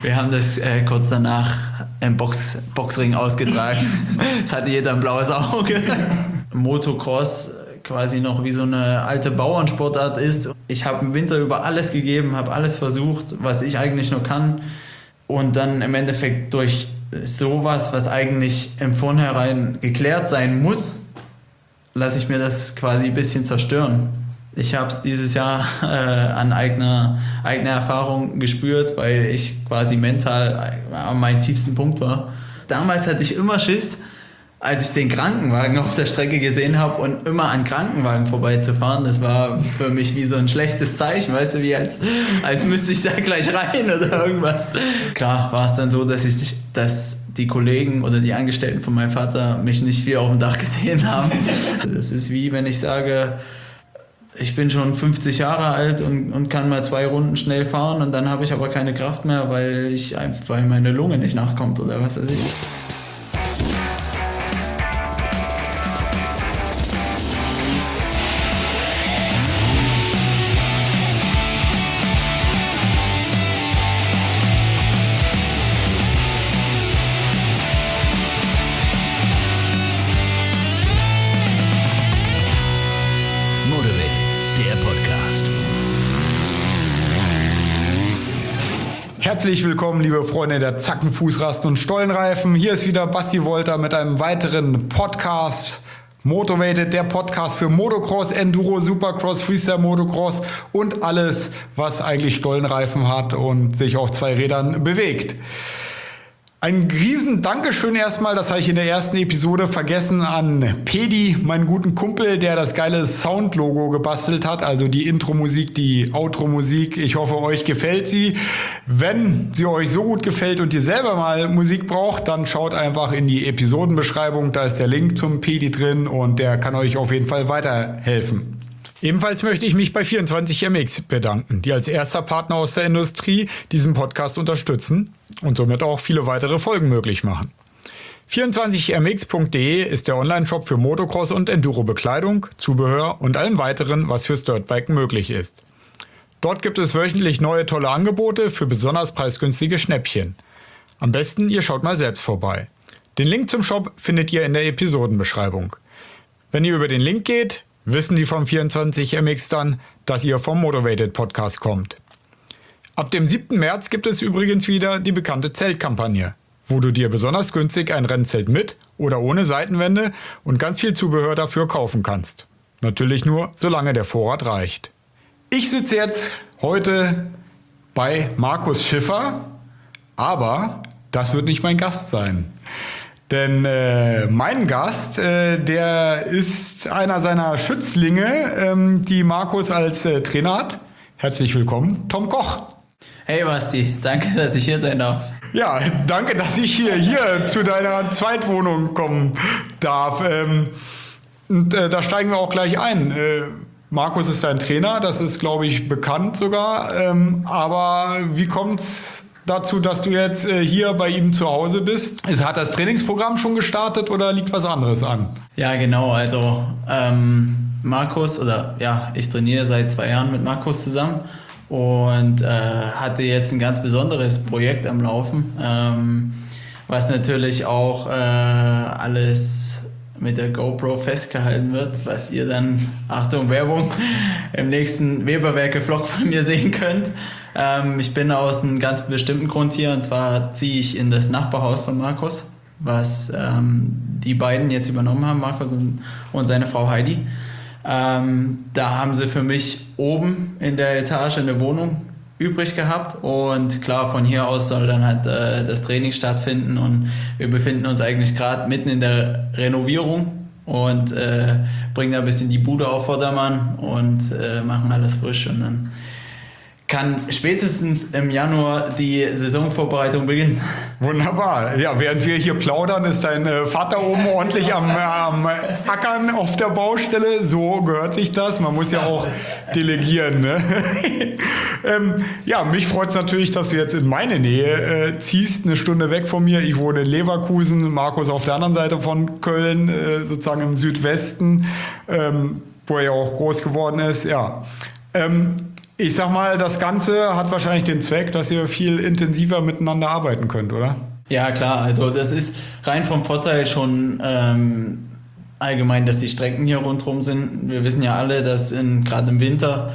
Wir haben das kurz danach im Boxring ausgetragen. Es hatte jeder ein blaues Auge. Motocross quasi noch wie so eine alte Bauernsportart ist. Ich habe im Winter über alles gegeben, habe alles versucht, was ich eigentlich nur kann. Und dann im Endeffekt durch sowas, was eigentlich im Vornherein geklärt sein muss, lasse ich mir das quasi ein bisschen zerstören. Ich habe es dieses Jahr an eigener Erfahrung gespürt, weil ich quasi mental an meinem tiefsten Punkt war. Damals hatte ich immer Schiss, als ich den Krankenwagen auf der Strecke gesehen habe und immer an Krankenwagen vorbeizufahren. Das war für mich wie so ein schlechtes Zeichen, weißt du, wie als müsste ich da gleich rein oder irgendwas. Klar war es dann so, dass die Kollegen oder die Angestellten von meinem Vater mich nicht viel auf dem Dach gesehen haben. Das ist wie wenn ich sage, ich bin schon 50 Jahre alt und kann mal 2 Runden schnell fahren und dann habe ich aber keine Kraft mehr, weil meine Lunge nicht nachkommt oder was weiß ich. Herzlich willkommen, liebe Freunde der Zackenfußrasten und Stollenreifen. Hier ist wieder Basti Wolter mit einem weiteren Podcast. Motivated, der Podcast für Motocross, Enduro, Supercross, Freestyle Motocross und alles, was eigentlich Stollenreifen hat und sich auf 2 Rädern bewegt. Ein riesen Dankeschön erstmal, das habe ich in der ersten Episode vergessen, an Pedi, meinen guten Kumpel, der das geile Sound-Logo gebastelt hat, also die Intro-Musik, die Outro-Musik. Ich hoffe, euch gefällt sie. Wenn sie euch so gut gefällt und ihr selber mal Musik braucht, dann schaut einfach in die Episodenbeschreibung, da ist der Link zum Pedi drin und der kann euch auf jeden Fall weiterhelfen. Ebenfalls möchte ich mich bei 24MX bedanken, die als erster Partner aus der Industrie diesen Podcast unterstützen und somit auch viele weitere Folgen möglich machen. 24mx.de ist der Online-Shop für Motocross und Enduro-Bekleidung, Zubehör und allem weiteren, was fürs Dirtbiken möglich ist. Dort gibt es wöchentlich neue tolle Angebote für besonders preisgünstige Schnäppchen. Am besten, ihr schaut mal selbst vorbei. Den Link zum Shop findet ihr in der Episodenbeschreibung. Wenn ihr über den Link geht, wissen die vom 24MX dann, dass ihr vom Motivated Podcast kommt. Ab dem 7. März gibt es übrigens wieder die bekannte Zeltkampagne, wo du dir besonders günstig ein Rennzelt mit oder ohne Seitenwände und ganz viel Zubehör dafür kaufen kannst. Natürlich nur, solange der Vorrat reicht. Ich sitze jetzt heute bei Markus Schiffer, aber das wird nicht mein Gast sein. Denn mein Gast, der ist einer seiner Schützlinge, die Markus als Trainer hat. Herzlich willkommen, Tom Koch. Hey Basti, danke, dass ich hier sein darf. Ja, danke, dass ich hier zu deiner Zweitwohnung kommen darf. Da steigen wir auch gleich ein. Markus ist dein Trainer, das ist, glaube ich, bekannt sogar. Aber wie kommt's dazu, dass du jetzt hier bei ihm zu Hause bist? Hat das Trainingsprogramm schon gestartet oder liegt was anderes an? Ja, genau. Also Markus, ich trainiere seit 2 Jahren mit Markus zusammen und hatte jetzt ein ganz besonderes Projekt am Laufen, was natürlich auch alles mit der GoPro festgehalten wird, was ihr dann, Achtung Werbung, im nächsten Weberwerke-Vlog von mir sehen könnt. Ich bin aus einem ganz bestimmten Grund hier, und zwar ziehe ich in das Nachbarhaus von Markus, was die beiden jetzt übernommen haben, Markus und seine Frau Heidi. Da haben sie für mich oben in der Etage eine Wohnung übrig gehabt und klar, von hier aus soll dann halt das Training stattfinden und wir befinden uns eigentlich gerade mitten in der Renovierung und bringen da ein bisschen die Bude auf Vordermann und machen alles frisch und dann kann spätestens im Januar die Saisonvorbereitung beginnen. Wunderbar. Ja, während wir hier plaudern, ist dein Vater oben ordentlich am Ackern auf der Baustelle. So gehört sich das. Man muss ja auch delegieren. Ne? Mich freut es natürlich, dass du jetzt in meine Nähe ziehst, eine Stunde weg von mir. Ich wohne in Leverkusen, Markus auf der anderen Seite von Köln, sozusagen im Südwesten, wo er ja auch groß geworden ist. Ja. Ich sag mal, das Ganze hat wahrscheinlich den Zweck, dass ihr viel intensiver miteinander arbeiten könnt, oder? Ja, klar. Also das ist rein vom Vorteil schon allgemein, dass die Strecken hier rundherum sind. Wir wissen ja alle, dass gerade im Winter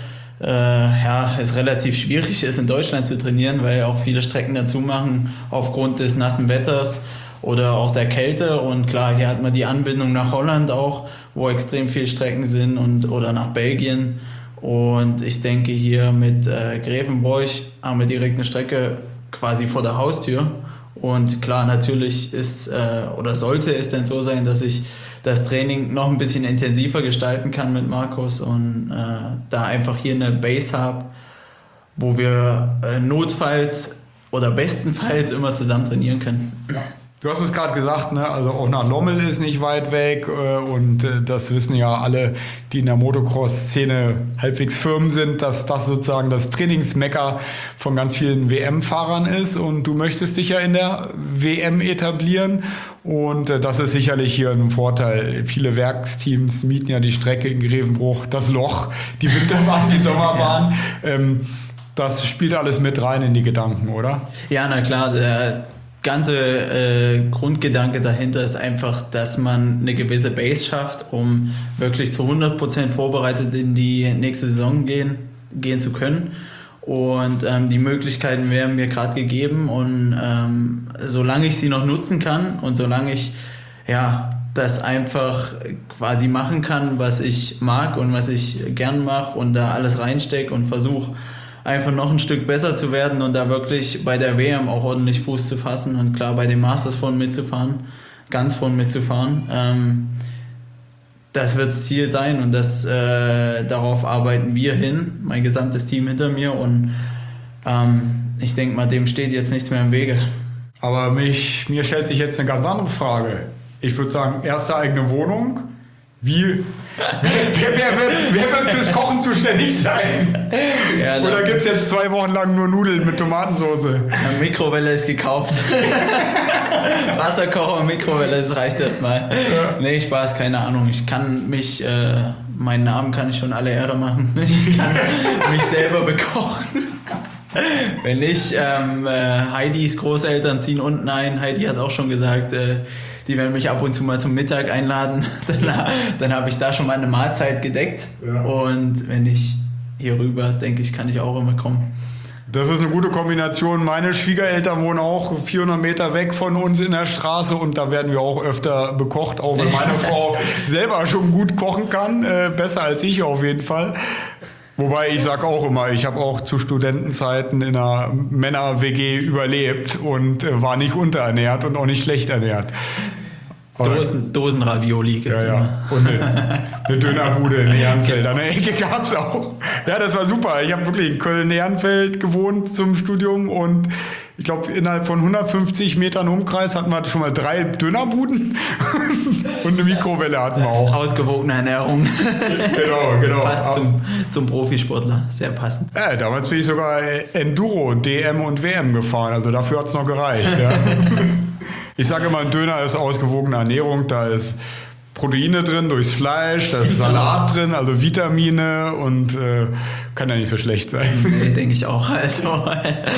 es relativ schwierig ist, in Deutschland zu trainieren, weil auch viele Strecken dazu machen aufgrund des nassen Wetters oder auch der Kälte. Und klar, hier hat man die Anbindung nach Holland auch, wo extrem viele Strecken sind oder nach Belgien. Und ich denke, hier mit Grevenbroich haben wir direkt eine Strecke quasi vor der Haustür. Und klar, natürlich sollte es denn so sein, dass ich das Training noch ein bisschen intensiver gestalten kann mit Markus und da einfach hier eine Base habe, wo wir notfalls oder bestenfalls immer zusammen trainieren können. Ja. Du hast es gerade gesagt, ne? Also auch nach Lommel ist nicht weit weg und das wissen ja alle, die in der Motocross-Szene halbwegs firm sind, dass das sozusagen das Trainingsmecker von ganz vielen WM-Fahrern ist und du möchtest dich ja in der WM etablieren und das ist sicherlich hier ein Vorteil. Viele Werksteams mieten ja die Strecke in Grevenbroich, das Loch, die Winterbahn, die Sommerbahn. Das spielt alles mit rein in die Gedanken, oder? Ja, na klar, ganze Grundgedanke dahinter ist einfach, dass man eine gewisse Base schafft, um wirklich zu 100% vorbereitet in die nächste Saison gehen zu können. Und die Möglichkeiten werden mir gerade gegeben und solange ich sie noch nutzen kann und solange ich das einfach quasi machen kann, was ich mag und was ich gern mache und da alles reinstecke und versuche einfach noch ein Stück besser zu werden und da wirklich bei der WM auch ordentlich Fuß zu fassen und klar bei den Masters ganz vorn mitzufahren. Das wird das Ziel sein und darauf arbeiten wir hin, mein gesamtes Team hinter mir und ich denke mal, dem steht jetzt nichts mehr im Wege. Aber mir stellt sich jetzt eine ganz andere Frage. Ich würde sagen, erste eigene Wohnung. Wer wird fürs Kochen zuständig sein? Ja, oder gibt es jetzt 2 Wochen lang nur Nudeln mit Tomatensauce? Eine Mikrowelle ist gekauft. Wasserkocher und Mikrowelle, das reicht erstmal. Ja. Nee, Spaß, keine Ahnung. Ich kann meinen Namen kann ich schon alle Ehre machen. Ich kann mich selber bekochen. Wenn nicht, Heidis Großeltern ziehen unten ein. Heidi hat auch schon gesagt, die werden mich ab und zu mal zum Mittag einladen. Dann habe ich da schon mal eine Mahlzeit gedeckt. Ja. Und wenn ich hier rüber, denke ich, kann ich auch immer kommen. Das ist eine gute Kombination. Meine Schwiegereltern wohnen auch 400 Meter weg von uns in der Straße und da werden wir auch öfter bekocht, auch wenn meine Frau selber schon gut kochen kann. Besser als ich auf jeden Fall. Wobei ich sage auch immer, ich habe auch zu Studentenzeiten in einer Männer-WG überlebt und war nicht unterernährt und auch nicht schlecht ernährt. Dosen-Ravioli gibt's immer. Und eine Dönerbude in Ehrenfeld an der Ecke gab es auch. Ja, das war super. Ich habe wirklich in Köln-Ehrenfeld gewohnt zum Studium und ich glaube, innerhalb von 150 Metern Umkreis hatten wir schon mal 3 Dönerbuden und eine Mikrowelle hatten wir auch. Ausgewogene Ernährung. Genau. Passt zum Profisportler. Sehr passend. Ja, damals bin ich sogar Enduro, DM und WM gefahren. Also dafür hat es noch gereicht. Ja. Ich sage immer, ein Döner ist ausgewogene Ernährung. Da ist Proteine drin durchs Fleisch, da ist Salat drin, also Vitamine und kann ja nicht so schlecht sein. Nee, denke ich auch. Also.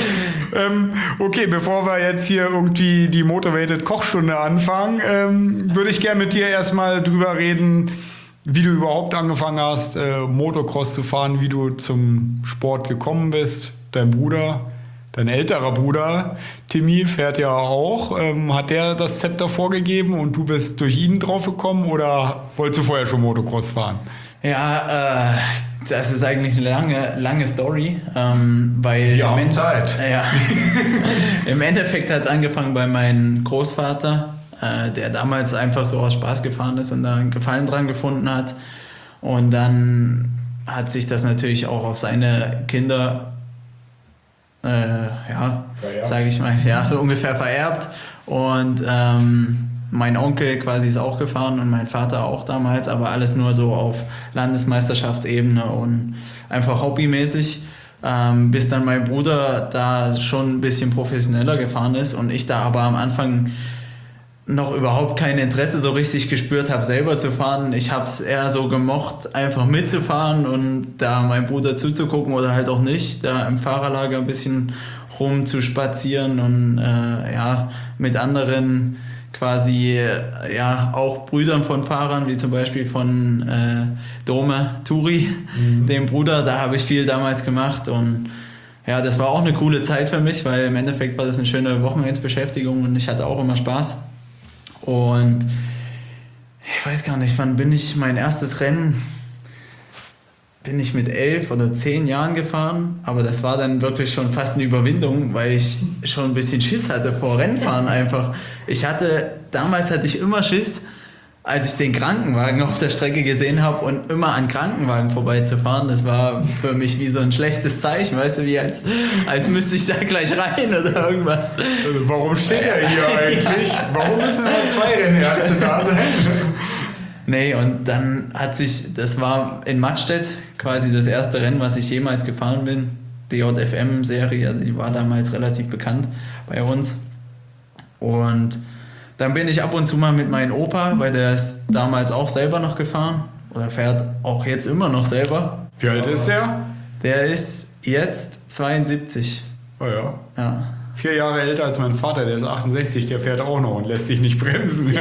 Okay, bevor wir jetzt hier irgendwie die Motivated Kochstunde anfangen, würde ich gerne mit dir erstmal drüber reden, wie du überhaupt angefangen hast, Motocross zu fahren, wie du zum Sport gekommen bist, dein älterer Bruder, Timmy, fährt ja auch. Hat der das Zepter vorgegeben und du bist durch ihn drauf gekommen oder wolltest du vorher schon Motocross fahren? Ja, das ist eigentlich eine lange Story, weil wir haben Zeit. Ja, im Endeffekt hat es angefangen bei meinem Großvater, der damals einfach so aus Spaß gefahren ist und da einen Gefallen dran gefunden hat. Und dann hat sich das natürlich auch auf seine Kinder sage ich mal, so ungefähr vererbt und mein Onkel quasi ist auch gefahren und mein Vater auch damals, aber alles nur so auf Landesmeisterschaftsebene und einfach hobbymäßig, bis dann mein Bruder da schon ein bisschen professioneller gefahren ist und ich da aber am Anfang noch überhaupt kein Interesse so richtig gespürt habe, selber zu fahren. Ich habe es eher so gemocht, einfach mitzufahren und da meinem Bruder zuzugucken oder halt auch nicht, da im Fahrerlager ein bisschen rumzuspazieren und mit anderen quasi auch Brüdern von Fahrern, wie zum Beispiel von Dome Turi, dem Bruder, da habe ich viel damals gemacht und ja, das war auch eine coole Zeit für mich, weil im Endeffekt war das eine schöne Wochenendsbeschäftigung und ich hatte auch immer Spaß. Und ich weiß gar nicht, wann bin ich mein erstes Rennen, bin ich mit 11 oder 10 Jahren gefahren, aber das war dann wirklich schon fast eine Überwindung, weil ich schon ein bisschen Schiss hatte vor Rennfahren einfach. Damals hatte ich immer Schiss, als ich den Krankenwagen auf der Strecke gesehen habe und immer an Krankenwagen vorbeizufahren, das war für mich wie so ein schlechtes Zeichen, weißt du, wie als müsste ich da gleich rein oder irgendwas. Also warum steht er hier eigentlich? Warum müssen nur 2 Rennärzte da sein? Nee, und dann das war in Mattstedt quasi das erste Rennen, was ich jemals gefahren bin. DJFM-Serie, die war damals relativ bekannt bei uns. Und dann bin ich ab und zu mal mit meinem Opa, weil der ist damals auch selber noch gefahren oder fährt auch jetzt immer noch selber. Wie alt ist der? Der ist jetzt 72. Oh ja. Ja. 4 Jahre älter als mein Vater, der ist 68, der fährt auch noch und lässt sich nicht bremsen.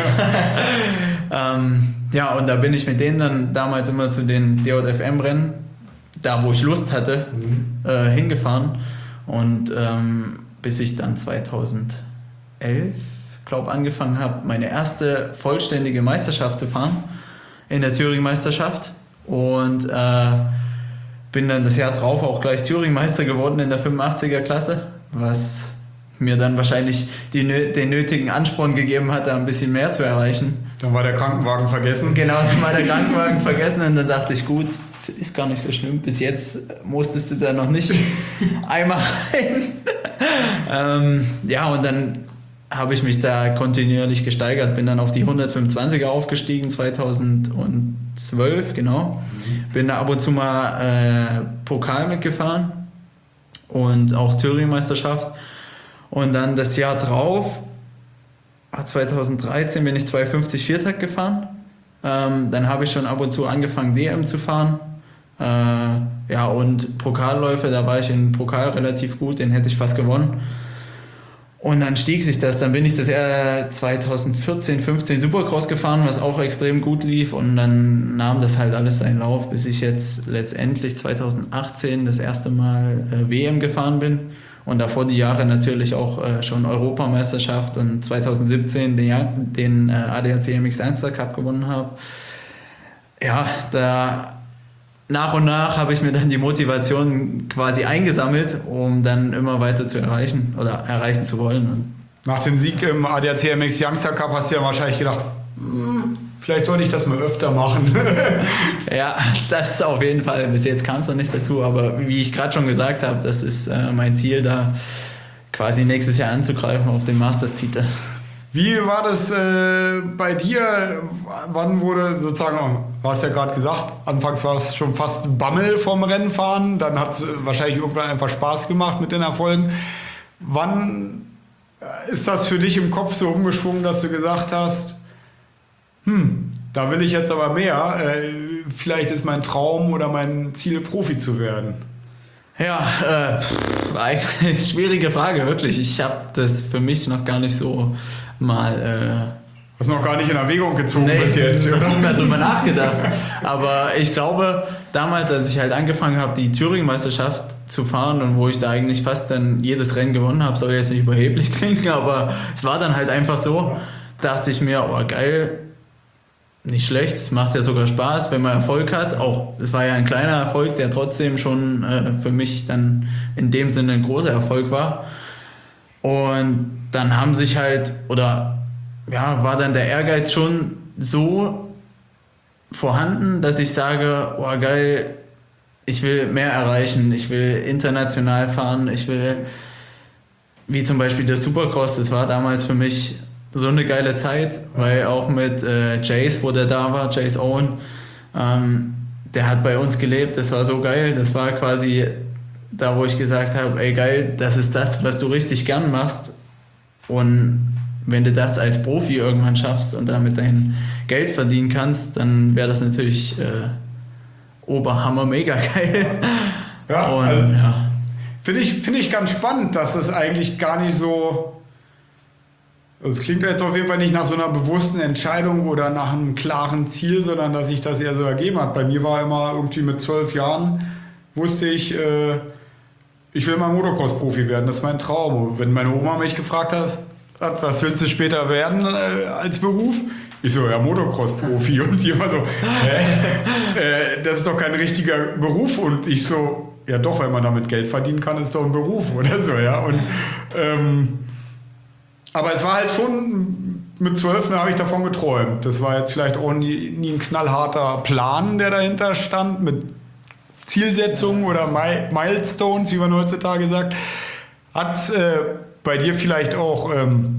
Ja. Und da bin ich mit denen dann damals immer zu den DJFM-Rennen, da wo ich Lust hatte, hingefahren. Und bis ich dann 2011, glaube angefangen habe, meine erste vollständige Meisterschaft zu fahren in der Thüringen-Meisterschaft und bin dann das Jahr drauf auch gleich Thüringen-Meister geworden in der 85er Klasse, was mir dann wahrscheinlich den nötigen Ansporn gegeben hat, da ein bisschen mehr zu erreichen. Dann war der Krankenwagen vergessen. Genau, dann war der Krankenwagen vergessen und dann dachte ich, gut, ist gar nicht so schlimm, bis jetzt musstest du da noch nicht einmal rein. Und dann habe ich mich da kontinuierlich gesteigert, bin dann auf die 125er aufgestiegen, 2012, genau. Bin da ab und zu mal Pokal mitgefahren und auch Thüringen-Meisterschaft. Und dann das Jahr drauf, 2013, bin ich 250 Viertakt gefahren. Dann habe ich schon ab und zu angefangen, DM zu fahren. Und Pokalläufe, da war ich im Pokal relativ gut, den hätte ich fast gewonnen. Und dann stieg sich das, dann bin ich das Jahr 2014, 15 Supercross gefahren, was auch extrem gut lief und dann nahm das halt alles seinen Lauf, bis ich jetzt letztendlich 2018 das erste Mal WM gefahren bin und davor die Jahre natürlich auch schon Europameisterschaft und 2017 den ADAC MX Youngster Cup gewonnen habe. Ja, da nach und nach habe ich mir dann die Motivation quasi eingesammelt, um dann immer weiter zu erreichen oder erreichen zu wollen. Nach dem Sieg im ADAC MX Youngster Cup hast du ja wahrscheinlich gedacht, vielleicht sollte ich das mal öfter machen. Ja, das auf jeden Fall. Bis jetzt kam es noch nicht dazu, aber wie ich gerade schon gesagt habe, das ist mein Ziel, da quasi nächstes Jahr anzugreifen auf den Masters-Titel. Wie war das bei dir? Wann wurde sozusagen, du hast ja gerade gesagt, anfangs war es schon fast ein Bammel vom Rennfahren, dann hat es wahrscheinlich irgendwann einfach Spaß gemacht mit den Erfolgen. Wann ist das für dich im Kopf so umgeschwungen, dass du gesagt hast, da will ich jetzt aber mehr, vielleicht ist mein Traum oder mein Ziel, Profi zu werden? Ja, eigentlich schwierige Frage, wirklich. Ich habe das für mich noch gar nicht so mal... Hast du noch gar nicht in Erwägung gezogen bis jetzt? Ich habe nicht drüber nachgedacht. Aber ich glaube, damals, als ich halt angefangen habe, die Thüringen-Meisterschaft zu fahren und wo ich da eigentlich fast dann jedes Rennen gewonnen habe, soll jetzt nicht überheblich klingen, aber es war dann halt einfach so, dachte ich mir, oh geil, nicht schlecht, es macht ja sogar Spaß, wenn man Erfolg hat. Auch es war ja ein kleiner Erfolg, der trotzdem schon für mich dann in dem Sinne ein großer Erfolg war. Und dann haben sich halt, war dann der Ehrgeiz schon so vorhanden, dass ich sage, oh geil, ich will mehr erreichen, ich will international fahren, ich will, wie zum Beispiel der Supercross, das war damals für mich so eine geile Zeit, weil auch mit Jace, wo der da war, Jace Owen, der hat bei uns gelebt, das war so geil, das war quasi da, wo ich gesagt habe, ey geil, das ist das, was du richtig gern machst und wenn du das als Profi irgendwann schaffst und damit dein Geld verdienen kannst, dann wäre das natürlich Oberhammer mega geil. Ja, und, also, ja. Finde ich ganz spannend, dass das eigentlich gar nicht so. Es klingt jetzt auf jeden Fall nicht nach so einer bewussten Entscheidung oder nach einem klaren Ziel, sondern dass sich das eher so ergeben hat. Bei mir war immer irgendwie mit 12 Jahren, wusste ich, ich will mal Motocross-Profi werden, das ist mein Traum. Wenn meine Oma mich gefragt hat, was willst du später werden als Beruf? Ich so, ja, Motocross-Profi. Und die immer so, das ist doch kein richtiger Beruf. Und ich so, ja doch, wenn man damit Geld verdienen kann, ist doch ein Beruf oder so, ja. Und aber es war halt schon, mit 12 habe ich davon geträumt. Das war jetzt vielleicht auch nie ein knallharter Plan, der dahinter stand, mit Zielsetzungen oder Milestones, wie man heutzutage sagt. Hat bei dir vielleicht auch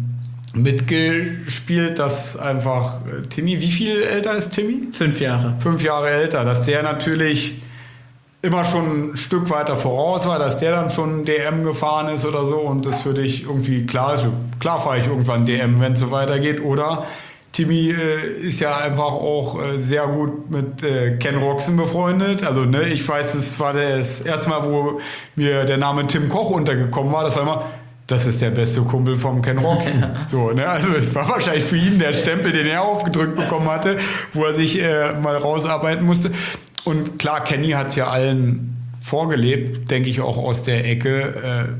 mitgespielt, dass einfach Timmy, wie viel älter ist Timmy? 5 Jahre. 5 Jahre älter, dass der natürlich immer schon ein Stück weiter voraus war, dass der dann schon DM gefahren ist oder so und das für dich irgendwie klar ist. Klar fahre ich irgendwann DM, wenn es so weitergeht. Oder Timmy ist ja einfach auch sehr gut mit Ken Roczen befreundet. Also ne, ich weiß, es war das erste Mal, wo mir der Name Tim Koch untergekommen war. Das war immer, das ist der beste Kumpel vom Ken Roczen. So, ne? Also es war wahrscheinlich für ihn der Stempel, den er aufgedrückt bekommen hatte, wo er sich mal rausarbeiten musste. Und klar, Kenny hat es ja allen vorgelebt, denke ich auch aus der Ecke.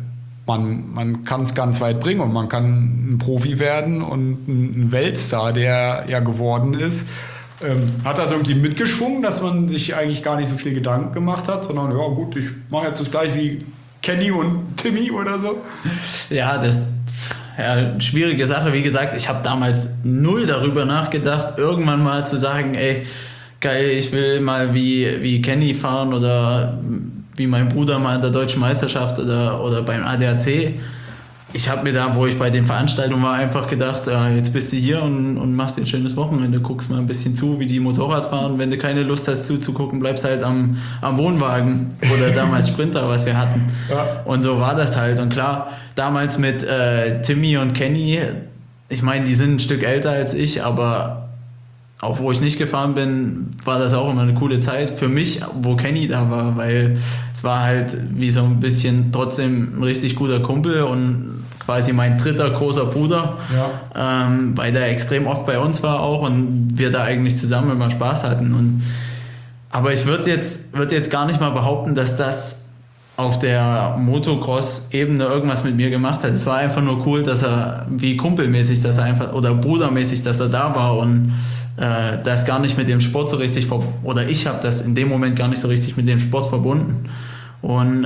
Man kann es ganz weit bringen und man kann ein Profi werden und ein Weltstar, der ja geworden ist. Hat das irgendwie mitgeschwungen, dass man sich eigentlich gar nicht so viel Gedanken gemacht hat, sondern ja gut, ich mache jetzt das gleich wie Kenny und Timmy oder so? Ja, schwierige Sache. Wie gesagt, ich habe damals null darüber nachgedacht, irgendwann mal zu sagen, ey, geil, ich will mal wie Kenny fahren oder wie mein Bruder mal in der Deutschen Meisterschaft oder beim ADAC. Ich habe mir da, wo ich bei den Veranstaltungen war, einfach gedacht, ja, jetzt bist du hier und machst dir ein schönes Wochenende, guckst mal ein bisschen zu, wie die Motorrad fahren. Wenn du keine Lust hast zuzugucken, bleibst halt am Wohnwagen oder damals Sprinter, was wir hatten. Ja. Und so war das halt. Und klar, damals mit Timmy und Kenny, ich meine, die sind ein Stück älter als ich, aber auch wo ich nicht gefahren bin, war das auch immer eine coole Zeit für mich, wo Kenny da war, weil es war halt wie so ein bisschen trotzdem ein richtig guter Kumpel und quasi mein dritter großer Bruder, ja. Weil der extrem oft bei uns war auch und wir da eigentlich zusammen immer Spaß hatten. Aber ich würde jetzt gar nicht mal behaupten, dass das auf der Motocross-Ebene irgendwas mit mir gemacht hat. Es war einfach nur cool, dass er wie kumpelmäßig, dass er einfach, oder brudermäßig, dass er da war und das gar nicht mit dem Sport so richtig, oder ich habe das in dem Moment gar nicht so richtig mit dem Sport verbunden. Und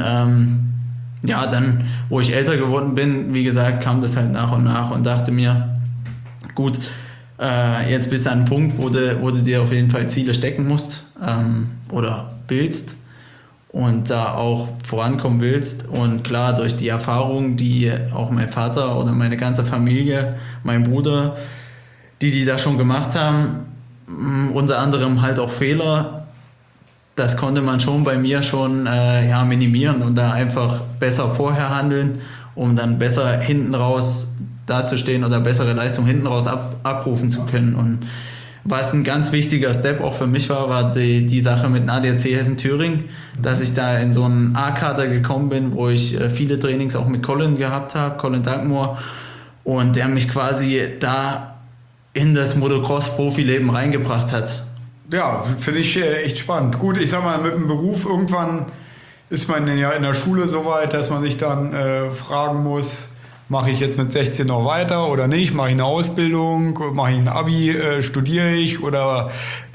ja, dann, wo ich älter geworden bin, wie gesagt, kam das halt nach und nach und dachte mir, gut, jetzt bist du an einem Punkt, wo du dir auf jeden Fall Ziele stecken musst oder willst und da auch vorankommen willst. Und klar, durch die Erfahrung, die auch mein Vater oder meine ganze Familie, mein Bruder, die da schon gemacht haben, unter anderem halt auch Fehler, das konnte man schon bei mir schon minimieren und da einfach besser vorher handeln, um dann besser hinten raus dazustehen oder bessere Leistung hinten raus abrufen zu können. Und was ein ganz wichtiger Step auch für mich war die Sache mit dem ADAC Hessen-Thüringen, dass ich da in so einen A-Kader gekommen bin, wo ich viele Trainings auch mit Colin gehabt habe, Colin Dankmoor, und der mich quasi da in das Motocross-Profileben reingebracht hat. Ja, finde ich echt spannend. Gut, ich sag mal, mit dem Beruf irgendwann ist man ja in der Schule so weit, dass man sich dann fragen muss, mache ich jetzt mit 16 noch weiter oder nicht? Mache ich eine Ausbildung? Mache ich ein Abi? Studiere ich? Oder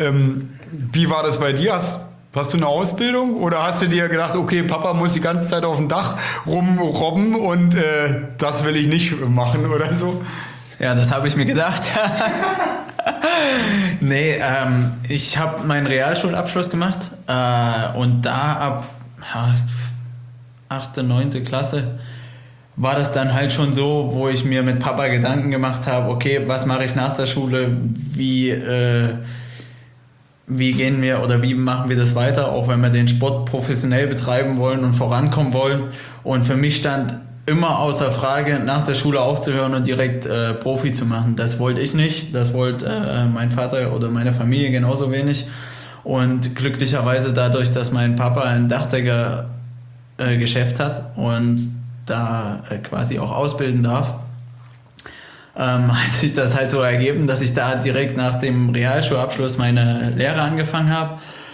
wie war das bei dir? Hast du eine Ausbildung oder hast du dir gedacht, okay, Papa muss die ganze Zeit auf dem Dach rumrobben und das will ich nicht machen oder so? Ja, das habe ich mir gedacht. Nee, ich habe meinen Realschulabschluss gemacht und da ab 8., 9. Klasse war das dann halt schon so, wo ich mir mit Papa Gedanken gemacht habe, okay, was mache ich nach der Schule, wie gehen wir oder wie machen wir das weiter, auch wenn wir den Sport professionell betreiben wollen und vorankommen wollen. Und für mich stand immer außer Frage, nach der Schule aufzuhören und direkt Profi zu machen. Das wollte ich nicht, das wollte mein Vater oder meine Familie genauso wenig. Und glücklicherweise dadurch, dass mein Papa ein Dachdecker-Geschäft hat und da quasi auch ausbilden darf, hat sich das halt so ergeben, dass ich da direkt nach dem Realschulabschluss meine Lehre angefangen habe.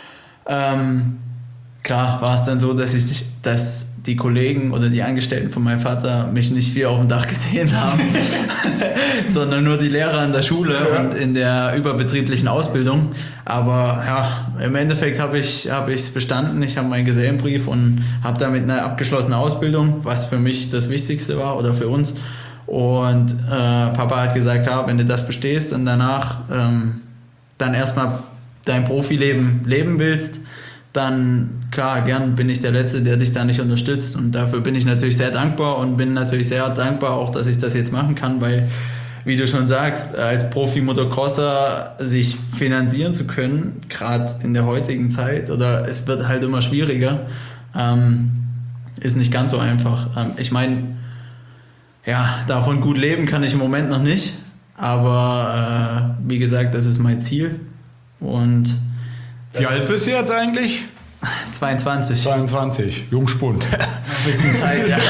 Klar war es dann so, dass die Kollegen oder die Angestellten von meinem Vater mich nicht viel auf dem Dach gesehen haben, sondern nur die Lehrer in der Schule und in der überbetrieblichen Ausbildung. Aber ja, im Endeffekt habe ich es bestanden. Ich habe meinen Gesellenbrief und habe damit eine abgeschlossene Ausbildung, was für mich das Wichtigste war oder für uns. Und Papa hat gesagt, ja, wenn du das bestehst und danach dann erstmal dein Profileben leben willst, dann klar, gern bin ich der Letzte, der dich da nicht unterstützt. Und dafür bin ich natürlich sehr dankbar und bin natürlich sehr dankbar auch, dass ich das jetzt machen kann, weil, wie du schon sagst, als Profi-Motocrosser sich finanzieren zu können, gerade in der heutigen Zeit, oder es wird halt immer schwieriger, ist nicht ganz so einfach. Ich meine, ja, davon gut leben kann ich im Moment noch nicht, aber wie gesagt, das ist mein Ziel. Und wie alt bist du jetzt eigentlich? 22. 22, Jungspund. Ein bisschen Zeit, ja.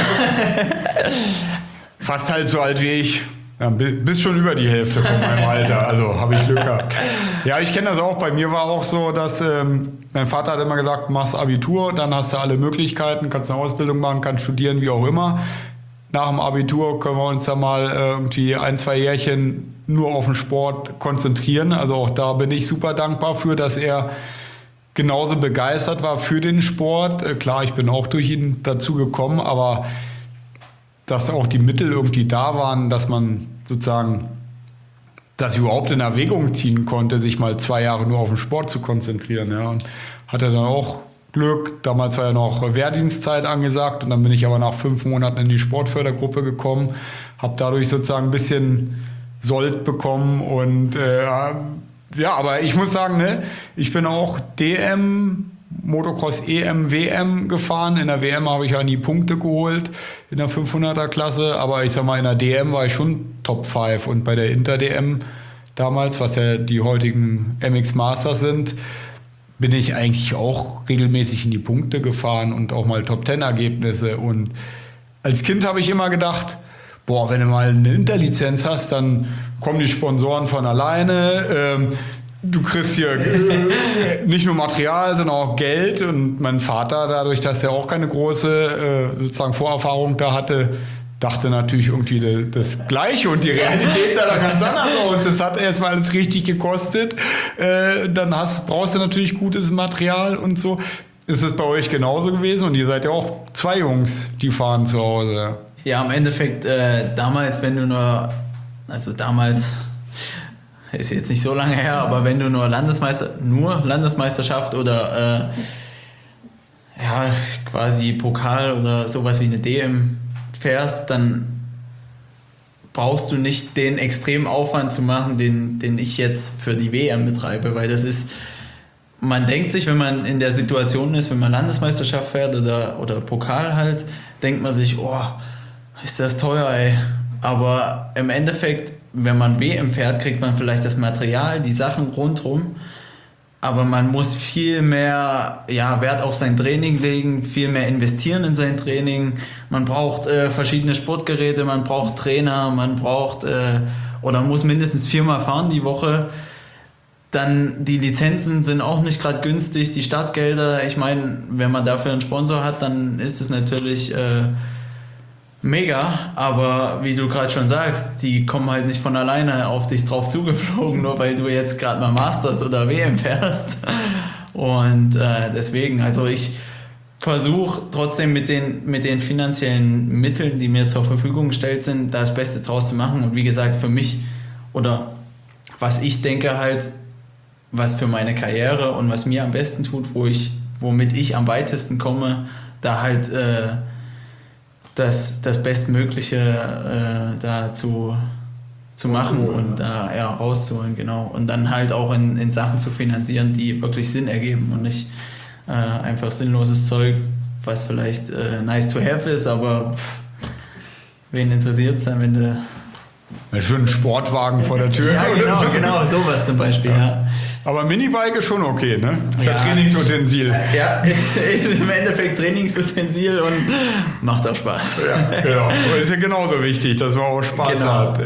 Fast halb so alt wie ich. Ja, bist schon über die Hälfte von meinem Alter, also habe ich Glück gehabt. Ja, ich kenne das auch. Bei mir war auch so, dass mein Vater hat immer gesagt, machst Abitur, dann hast du alle Möglichkeiten, kannst eine Ausbildung machen, kannst studieren, wie auch immer. Nach dem Abitur können wir uns dann mal irgendwie 1-2 Jährchen nur auf den Sport konzentrieren. Also auch da bin ich super dankbar für, dass er genauso begeistert war für den Sport. Klar, ich bin auch durch ihn dazu gekommen, aber dass auch die Mittel irgendwie da waren, dass man sozusagen das überhaupt in Erwägung ziehen konnte, sich mal 2 Jahre nur auf den Sport zu konzentrieren. Ja. Und hatte dann auch Glück. Damals war ja noch Wehrdienstzeit angesagt und dann bin ich aber nach 5 Monaten in die Sportfördergruppe gekommen, habe dadurch sozusagen ein bisschen Sold bekommen und ja, aber ich muss sagen, ne, ich bin auch DM, Motocross EM, WM gefahren. In der WM habe ich ja nie Punkte geholt in der 500er Klasse, aber ich sag mal, in der DM war ich schon Top 5 und bei der Inter-DM damals, was ja die heutigen MX Masters sind, bin ich eigentlich auch regelmäßig in die Punkte gefahren und auch mal Top-10-Ergebnisse. Und als Kind habe ich immer gedacht, boah, wenn du mal eine Interlizenz hast, dann kommen die Sponsoren von alleine. Du kriegst hier nicht nur Material, sondern auch Geld. Und mein Vater, dadurch, dass er auch keine große sozusagen Vorerfahrung da hatte, dachte natürlich irgendwie das Gleiche. Und die Realität sah dann ganz anders aus. Das hat erstmal alles richtig gekostet. Dann brauchst du natürlich gutes Material und so. Ist es bei euch genauso gewesen? Und ihr seid ja auch 2 Jungs, die fahren zu Hause. Ja, im Endeffekt damals, wenn du nur, also damals ist jetzt nicht so lange her, aber wenn du nur Landesmeisterschaft oder ja, quasi Pokal oder sowas wie eine DM fährst, dann brauchst du nicht den extremen Aufwand zu machen, den ich jetzt für die WM betreibe, weil das ist, man denkt sich, wenn man in der Situation ist, wenn man Landesmeisterschaft fährt oder Pokal halt, denkt man sich, oh, ist das teuer, ey. Aber im Endeffekt, wenn man WM fährt, kriegt man vielleicht das Material, die Sachen rundherum, aber man muss viel mehr Wert auf sein Training legen, viel mehr investieren in sein Training. Man braucht verschiedene Sportgeräte, man braucht Trainer, man braucht oder muss mindestens 4-mal fahren die Woche. Dann die Lizenzen sind auch nicht gerade günstig, die Startgelder, ich meine, wenn man dafür einen Sponsor hat, dann ist es natürlich mega, aber wie du gerade schon sagst, die kommen halt nicht von alleine auf dich drauf zugeflogen, nur weil du jetzt gerade mal Masters oder WM fährst. Und deswegen, also ich versuche trotzdem mit den finanziellen Mitteln, die mir zur Verfügung gestellt sind, das Beste draus zu machen. Und wie gesagt, für mich oder was ich denke halt, was für meine Karriere und was mir am besten tut, womit ich am weitesten komme, da halt das Bestmögliche da zu machen und da rauszuholen, genau. Und dann halt auch in Sachen zu finanzieren, die wirklich Sinn ergeben und nicht einfach sinnloses Zeug, was vielleicht nice to have ist, aber wen interessiert es dann, wenn du... Ein schönen Sportwagen vor der Tür. Ja, genau, sowas zum Beispiel, ja. Aber Minibike ist schon okay, ne? Ist ja Trainingsutensil. Ja, ist im Endeffekt Trainingsutensil und macht auch Spaß. Ja, genau. Aber ist ja genauso wichtig, dass man auch Spaß hat.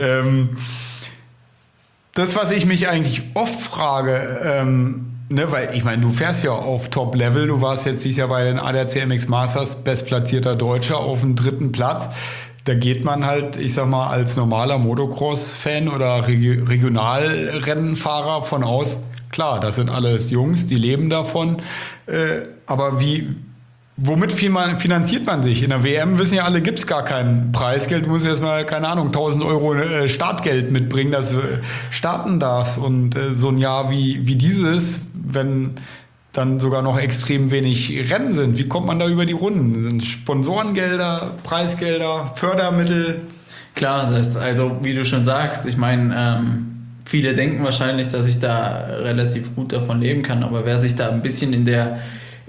Das, was ich mich eigentlich oft frage, weil ich meine, du fährst ja auf Top-Level, du warst jetzt dieses Jahr bei den ADAC MX Masters bestplatzierter Deutscher auf dem 3. Platz. Da geht man halt, ich sag mal, als normaler Motocross-Fan oder Regionalrennenfahrer von aus, klar, das sind alles Jungs, die leben davon, aber womit finanziert man sich? In der WM, wissen ja alle, gibt es gar kein Preisgeld, du musst erstmal, keine Ahnung, 1000 Euro Startgeld mitbringen, dass du starten darfst. Und so ein Jahr wie dieses, wenn dann sogar noch extrem wenig Rennen sind, wie kommt man da über die Runden? Sind Sponsorengelder, Preisgelder, Fördermittel? Klar, also wie du schon sagst, ich meine, viele denken wahrscheinlich, dass ich da relativ gut davon leben kann, aber wer sich da ein bisschen in der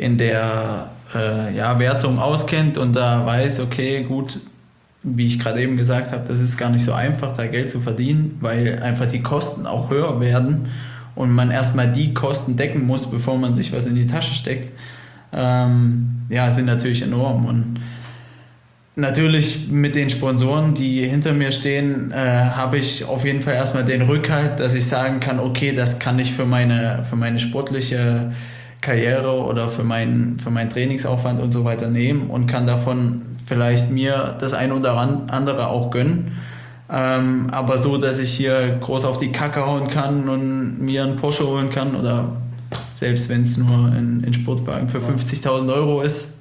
Wertung auskennt und da weiß, okay, gut, wie ich gerade eben gesagt habe, das ist gar nicht so einfach, da Geld zu verdienen, weil einfach die Kosten auch höher werden und man erstmal die Kosten decken muss, bevor man sich was in die Tasche steckt, sind natürlich enorm. Und natürlich mit den Sponsoren, die hinter mir stehen, habe ich auf jeden Fall erstmal den Rückhalt, dass ich sagen kann, okay, das kann ich für meine sportliche Karriere oder für meinen Trainingsaufwand und so weiter nehmen und kann davon vielleicht mir das ein oder andere auch gönnen. Aber so, dass ich hier groß auf die Kacke hauen kann und mir einen Porsche holen kann oder selbst wenn es nur ein Sportwagen für 50.000 Euro ist,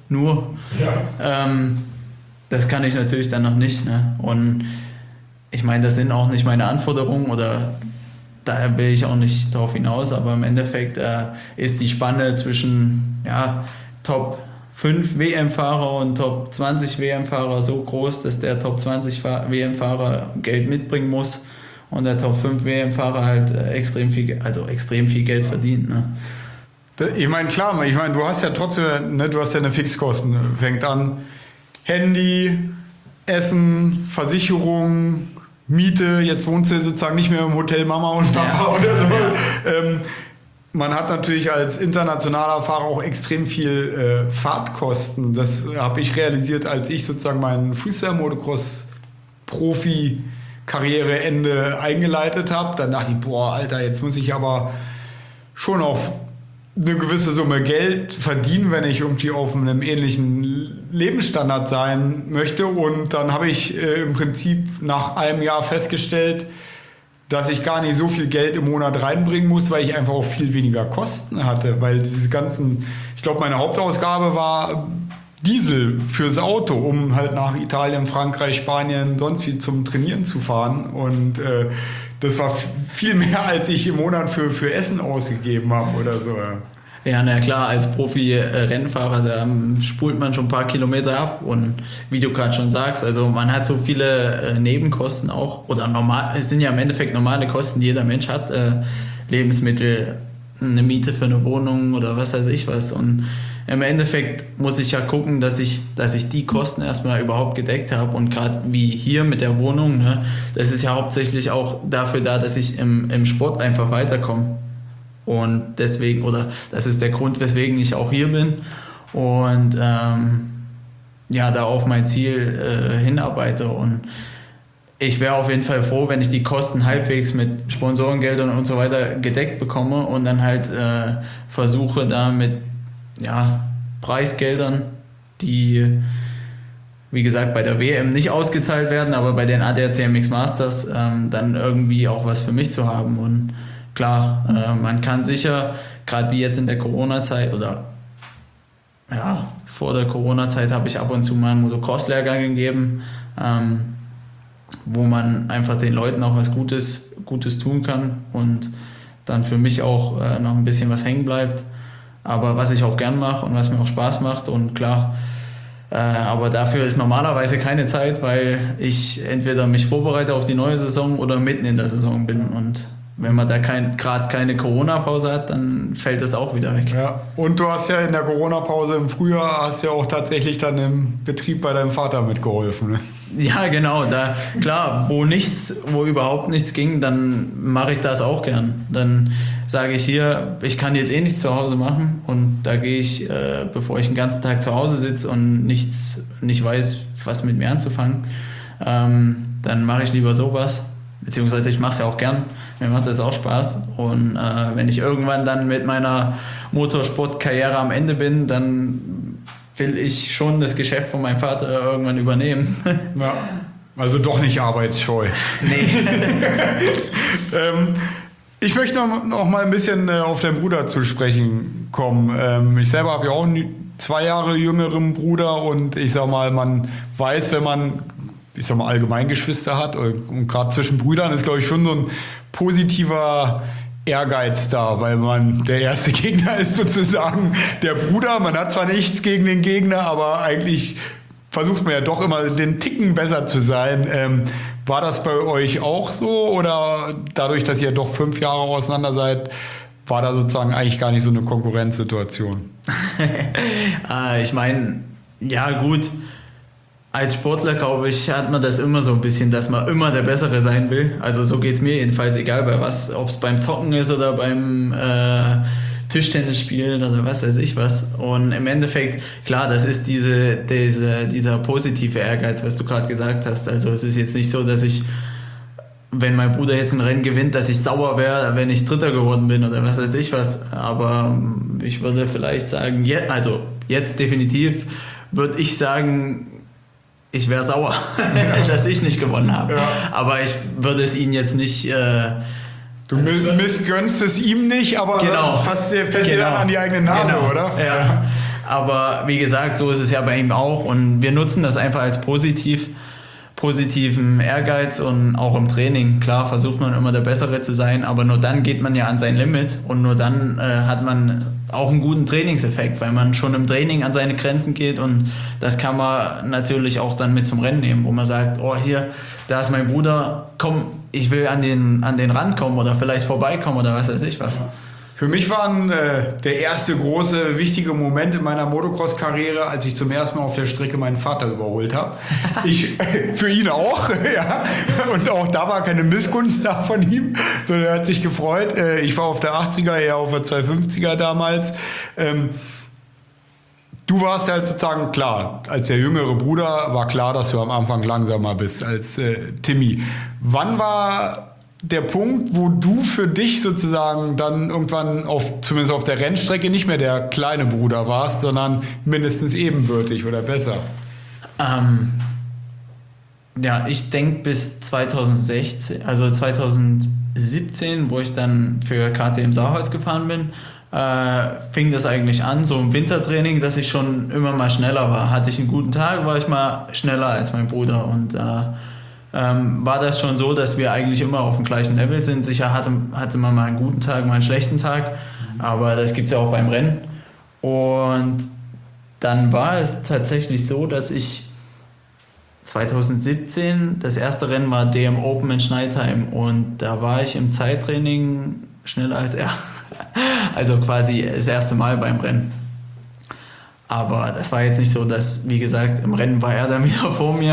das kann ich natürlich dann noch nicht. Ne? Und ich meine, das sind auch nicht meine Anforderungen oder daher will ich auch nicht darauf hinaus, aber im Endeffekt ist die Spanne zwischen Top 5 WM-Fahrer und Top 20 WM-Fahrer so groß, dass der Top 20 WM-Fahrer Geld mitbringen muss und der Top 5 WM-Fahrer halt extrem viel Geld verdient. Ne? Ich meine, klar, du hast ja trotzdem, ne, du hast ja eine Fixkosten. Fängt an Handy, Essen, Versicherung, Miete, jetzt wohnst du sozusagen nicht mehr im Hotel Mama und Papa oder so. Ja. Man hat natürlich als internationaler Fahrer auch extrem viel Fahrtkosten. Das habe ich realisiert, als ich sozusagen meinen Freestyle-Motocross-Profi-Karriereende eingeleitet habe. Dann dachte ich, boah, Alter, jetzt muss ich aber schon auf eine gewisse Summe Geld verdienen, wenn ich irgendwie auf einem ähnlichen Lebensstandard sein möchte. Und dann habe ich im Prinzip nach einem Jahr festgestellt, dass ich gar nicht so viel Geld im Monat reinbringen muss, weil ich einfach auch viel weniger Kosten hatte. Weil diese ganzen, ich glaube, meine Hauptausgabe war Diesel fürs Auto, um halt nach Italien, Frankreich, Spanien, sonst wie zum Trainieren zu fahren. Und das war viel mehr, als ich im Monat für Essen ausgegeben habe oder so. Ja, na klar, als Profi-Rennfahrer, da spult man schon ein paar Kilometer ab und wie du gerade schon sagst, also man hat so viele Nebenkosten auch, oder es sind ja im Endeffekt normale Kosten, die jeder Mensch hat, Lebensmittel, eine Miete für eine Wohnung oder was weiß ich was, und im Endeffekt muss ich ja gucken, dass ich die Kosten erstmal überhaupt gedeckt habe, und gerade wie hier mit der Wohnung, ne, das ist ja hauptsächlich auch dafür da, dass ich im Sport einfach weiterkomme. Und deswegen, oder das ist der Grund, weswegen ich auch hier bin und da auf mein Ziel hinarbeite. Und ich wäre auf jeden Fall froh, wenn ich die Kosten halbwegs mit Sponsorengeldern und so weiter gedeckt bekomme und dann halt versuche da mit Preisgeldern, die wie gesagt bei der WM nicht ausgezahlt werden, aber bei den ADAC MX Masters dann irgendwie auch was für mich zu haben. Und klar, man kann sicher, gerade wie jetzt in der Corona-Zeit oder vor der Corona-Zeit habe ich ab und zu mal einen Motocross-Lehrgang gegeben, wo man einfach den Leuten auch was Gutes tun kann und dann für mich auch noch ein bisschen was hängen bleibt. Aber was ich auch gern mache und was mir auch Spaß macht, und klar, aber dafür ist normalerweise keine Zeit, weil ich entweder mich vorbereite auf die neue Saison oder mitten in der Saison bin, und wenn man da gerade keine Corona-Pause hat, dann fällt das auch wieder weg. Ja, und du hast ja in der Corona-Pause im Frühjahr hast ja auch tatsächlich dann im Betrieb bei deinem Vater mitgeholfen. Ne? Ja, genau. Da, klar, wo überhaupt nichts ging, dann mache ich das auch gern. Dann sage ich hier, ich kann jetzt eh nichts zu Hause machen und da gehe ich, bevor ich den ganzen Tag zu Hause sitze und nicht weiß, was mit mir anzufangen, dann mache ich lieber sowas. Beziehungsweise ich mache es ja auch gern. Mir macht das auch Spaß. Und wenn ich irgendwann dann mit meiner Motorsportkarriere am Ende bin, dann will ich schon das Geschäft von meinem Vater irgendwann übernehmen. Ja, also doch nicht arbeitsscheu. Nee. Ich möchte noch mal ein bisschen auf deinen Bruder zu sprechen kommen. Ich selber habe ja auch einen 2 Jahre jüngeren Bruder und ich sag mal, man weiß, wenn man allgemein Geschwister hat und gerade zwischen Brüdern ist, glaube ich, schon so ein positiver Ehrgeiz da, weil man der erste Gegner ist sozusagen der Bruder. Man hat zwar nichts gegen den Gegner, aber eigentlich versucht man ja doch immer den Ticken besser zu sein. War das bei euch auch so oder dadurch, dass ihr doch 5 Jahre auseinander seid, war da sozusagen eigentlich gar nicht so eine Konkurrenzsituation? Ich meine, ja gut, als Sportler, glaube ich, hat man das immer so ein bisschen, dass man immer der Bessere sein will. Also so geht es mir jedenfalls, egal bei was, ob es beim Zocken ist oder beim Tischtennis spielen oder was weiß ich was. Und im Endeffekt, klar, das ist dieser positive Ehrgeiz, was du gerade gesagt hast. Also es ist jetzt nicht so, dass ich, wenn mein Bruder jetzt ein Rennen gewinnt, dass ich sauer wäre, wenn ich Dritter geworden bin oder was weiß ich was. Aber ich würde vielleicht sagen, jetzt definitiv würde ich sagen, ich wäre sauer, dass ich nicht gewonnen habe. Ja. Aber ich würde es ihn jetzt nicht... Du missgönnst es ihm nicht, aber genau. fässt dir dann an die eigene Nase, oder? Ja. Aber wie gesagt, so ist es ja bei ihm auch. Und wir nutzen das einfach als positiven Ehrgeiz und auch im Training. Klar versucht man immer der Bessere zu sein, aber nur dann geht man ja an sein Limit und nur dann hat man auch einen guten Trainingseffekt, weil man schon im Training an seine Grenzen geht und das kann man natürlich auch dann mit zum Rennen nehmen, wo man sagt, oh hier, da ist mein Bruder, komm, ich will an den Rand kommen oder vielleicht vorbeikommen oder was weiß ich was. Für mich war der erste große, wichtige Moment in meiner Motocross-Karriere, als ich zum ersten Mal auf der Strecke meinen Vater überholt habe. Für ihn auch, ja. Und auch da war keine Missgunst da von ihm, sondern er hat sich gefreut. Ich war auf der 80er, er auf der 250er damals. Du warst halt sozusagen klar, als der jüngere Bruder war klar, dass du am Anfang langsamer bist als Timmy. Wann war der Punkt, wo du für dich sozusagen dann irgendwann zumindest auf der Rennstrecke nicht mehr der kleine Bruder warst, sondern mindestens ebenbürtig oder besser? Ja, ich denke bis 2017, wo ich dann für KTM Sauholz gefahren bin, fing das eigentlich an, so im Wintertraining, dass ich schon immer mal schneller war. Hatte ich einen guten Tag, war ich mal schneller als mein Bruder und war das schon so, dass wir eigentlich immer auf dem gleichen Level sind. Sicher hatte man mal einen guten Tag, mal einen schlechten Tag, aber das gibt es ja auch beim Rennen. Und dann war es tatsächlich so, dass ich 2017, das erste Rennen war DM Open in Schneidheim und da war ich im Zeittraining schneller als er. Also quasi das erste Mal beim Rennen. Aber das war jetzt nicht so, dass, wie gesagt, im Rennen war er dann wieder vor mir.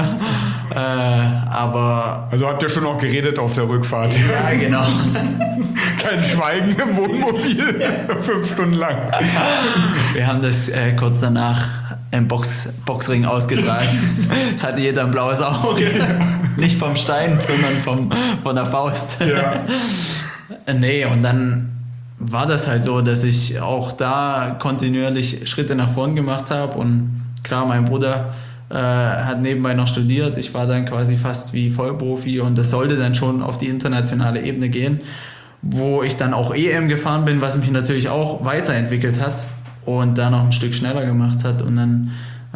Aber also habt ihr schon noch geredet auf der Rückfahrt? Ja, genau. Kein Schweigen im Wohnmobil, 5 Stunden lang. Wir haben das kurz danach im Boxring ausgetragen. Es hatte jeder ein blaues Auge. Nicht vom Stein, sondern von der Faust. Ja. Nee, und dann war das halt so, dass ich auch da kontinuierlich Schritte nach vorn gemacht habe und klar, mein Bruder hat nebenbei noch studiert, ich war dann quasi fast wie Vollprofi und das sollte dann schon auf die internationale Ebene gehen, wo ich dann auch EM gefahren bin, was mich natürlich auch weiterentwickelt hat und da noch ein Stück schneller gemacht hat und dann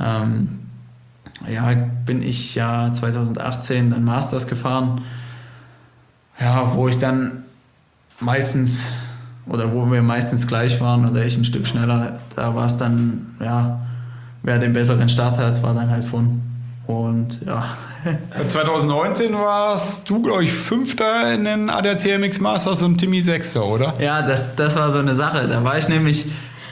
bin ich ja 2018 dann Masters gefahren, ja, wo ich dann meistens oder wo wir meistens gleich waren oder ich ein Stück schneller, da war es dann, ja, wer den besseren Start hat, war dann halt von. Und ja, 2019 warst du, glaube ich, Fünfter in den ADAC MX Masters und Timmy Sechster, oder? Ja, das war so eine Sache. Da war ich nämlich,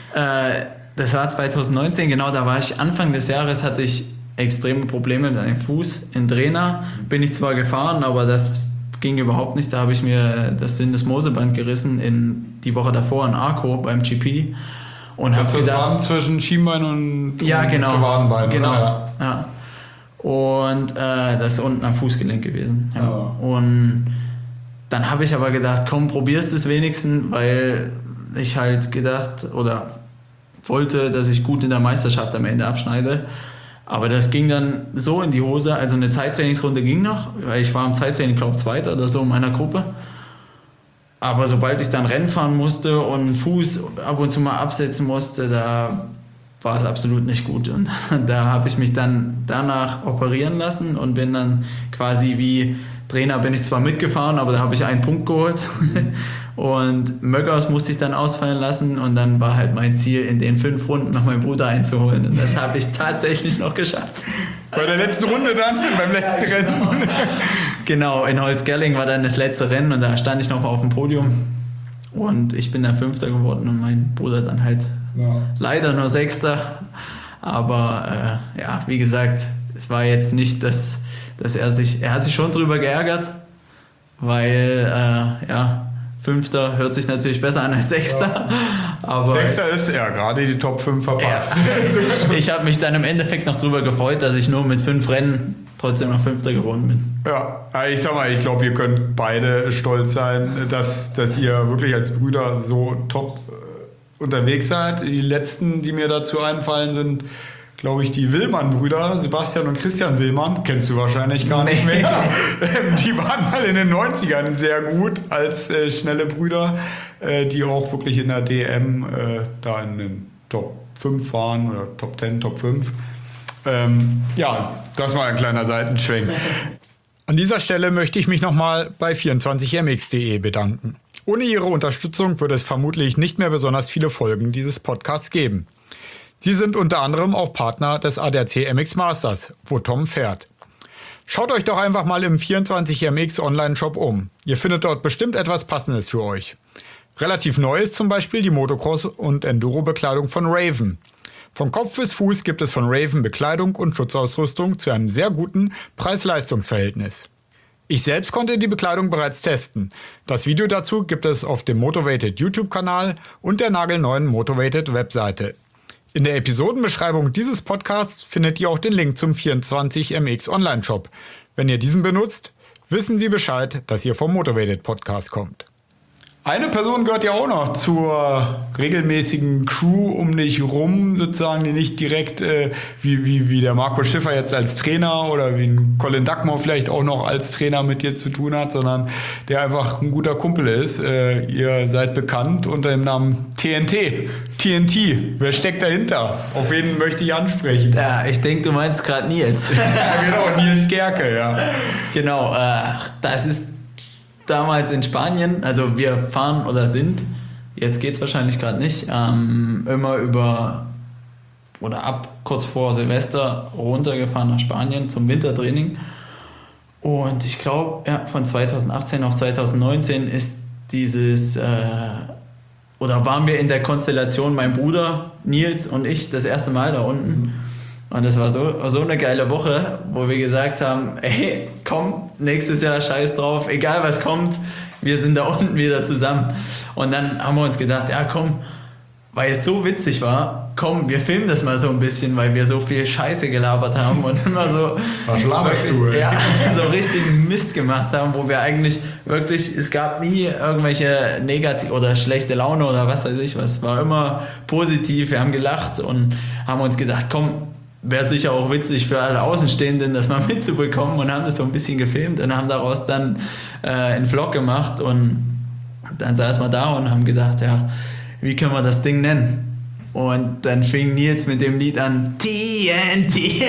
das war 2019, genau, da war ich Anfang des Jahres, hatte ich extreme Probleme mit einem Fuß in Drehna. Bin ich zwar gefahren, aber das ging überhaupt nicht. Da habe ich mir das Syndesmoseband gerissen in die Woche davor in Arco beim GP. Und das ist das Band zwischen Schienbein und Wadenbein. Genau. Oder? Ja. Und das ist unten am Fußgelenk gewesen. Ja. Und dann habe ich aber gedacht, komm, probierst es wenigstens, weil ich halt gedacht oder wollte, dass ich gut in der Meisterschaft am Ende abschneide. Aber das ging dann so in die Hose, also eine Zeittrainingsrunde ging noch, weil ich war im Zeittraining, glaube ich, Zweiter oder so in meiner Gruppe. Aber sobald ich dann Rennen fahren musste und Fuß ab und zu mal absetzen musste, da war es absolut nicht gut. Und da habe ich mich dann danach operieren lassen und bin dann quasi wie Trainer bin ich zwar mitgefahren, aber da habe ich einen Punkt geholt. Und Möckers musste ich dann ausfallen lassen und dann war halt mein Ziel, in den 5 Runden noch meinen Bruder einzuholen. Und das habe ich tatsächlich noch geschafft. Bei der letzten Runde dann, beim letzten Rennen? Genau, in Holzgerling war dann das letzte Rennen und da stand ich noch auf dem Podium. Und ich bin dann 5. geworden und mein Bruder dann halt leider nur 6. Aber ja, wie gesagt, es war jetzt nicht, dass er hat sich schon drüber geärgert, weil 5. hört sich natürlich besser an als 6. Ja. Aber 6. ist gerade die Top 5 verpasst. Ja. Ich habe mich dann im Endeffekt noch drüber gefreut, dass ich nur mit 5 Rennen trotzdem noch 5. geworden bin. Ja, ich sag mal, ich glaube, ihr könnt beide stolz sein, dass ihr wirklich als Brüder so top unterwegs seid. Die letzten, die mir dazu einfallen, sind, glaube ich, die Willmann-Brüder, Sebastian und Christian Willmann, kennst du wahrscheinlich gar nicht mehr. Die waren mal in den 90ern sehr gut als schnelle Brüder, die auch wirklich in der DM da in den Top 5 waren oder Top 10, Top 5. Ja, das war ein kleiner Seitenschwenk. An dieser Stelle möchte ich mich nochmal bei 24mx.de bedanken. Ohne Ihre Unterstützung würde es vermutlich nicht mehr besonders viele Folgen dieses Podcasts geben. Sie sind unter anderem auch Partner des ADAC MX Masters, wo Tom fährt. Schaut euch doch einfach mal im 24mx Online-Shop um. Ihr findet dort bestimmt etwas Passendes für euch. Relativ neu ist zum Beispiel die Motocross- und Enduro-Bekleidung von Raven. Von Kopf bis Fuß gibt es von Raven Bekleidung und Schutzausrüstung zu einem sehr guten Preis-Leistungs-Verhältnis. Ich selbst konnte die Bekleidung bereits testen. Das Video dazu gibt es auf dem Motivated YouTube-Kanal und der nagelneuen Motivated Webseite. In der Episodenbeschreibung dieses Podcasts findet ihr auch den Link zum 24mx Online-Shop. Wenn ihr diesen benutzt, wissen Sie Bescheid, dass ihr vom Motivated Podcast kommt. Eine Person gehört ja auch noch zur regelmäßigen Crew um dich rum, sozusagen, die nicht direkt wie der Marco Schiffer jetzt als Trainer oder wie ein Colin Dagmar vielleicht auch noch als Trainer mit dir zu tun hat, sondern der einfach ein guter Kumpel ist. Ihr seid bekannt unter dem Namen TNT. Wer steckt dahinter? Auf wen möchte ich ansprechen? Ja, ich denke, du meinst gerade Nils. Ja, genau, Nils Gerke, ja. Genau, das ist damals in Spanien, also wir fahren oder sind, jetzt geht es wahrscheinlich gerade nicht, immer über oder ab kurz vor Silvester runtergefahren nach Spanien zum Wintertraining. Und ich glaube, ja, von 2018 auf 2019 ist dieses, oder waren wir in der Konstellation, mein Bruder Nils und ich, das erste Mal da unten. Und das war so eine geile Woche, wo wir gesagt haben, ey, komm, nächstes Jahr scheiß drauf, egal was kommt, wir sind da unten wieder zusammen. Und dann haben wir uns gedacht, ja komm, weil es so witzig war, komm, wir filmen das mal so ein bisschen, weil wir so viel Scheiße gelabert haben und immer so, so richtig Mist gemacht haben, wo wir eigentlich wirklich, es gab nie irgendwelche negative oder schlechte Laune oder was weiß ich was, es war immer positiv, wir haben gelacht und haben uns gedacht, komm, wäre sicher auch witzig für alle Außenstehenden, das mal mitzubekommen und haben das so ein bisschen gefilmt und haben daraus dann einen Vlog gemacht und dann saßen wir da und haben gedacht, ja, wie können wir das Ding nennen? Und dann fing Nils mit dem Lied an, TNT.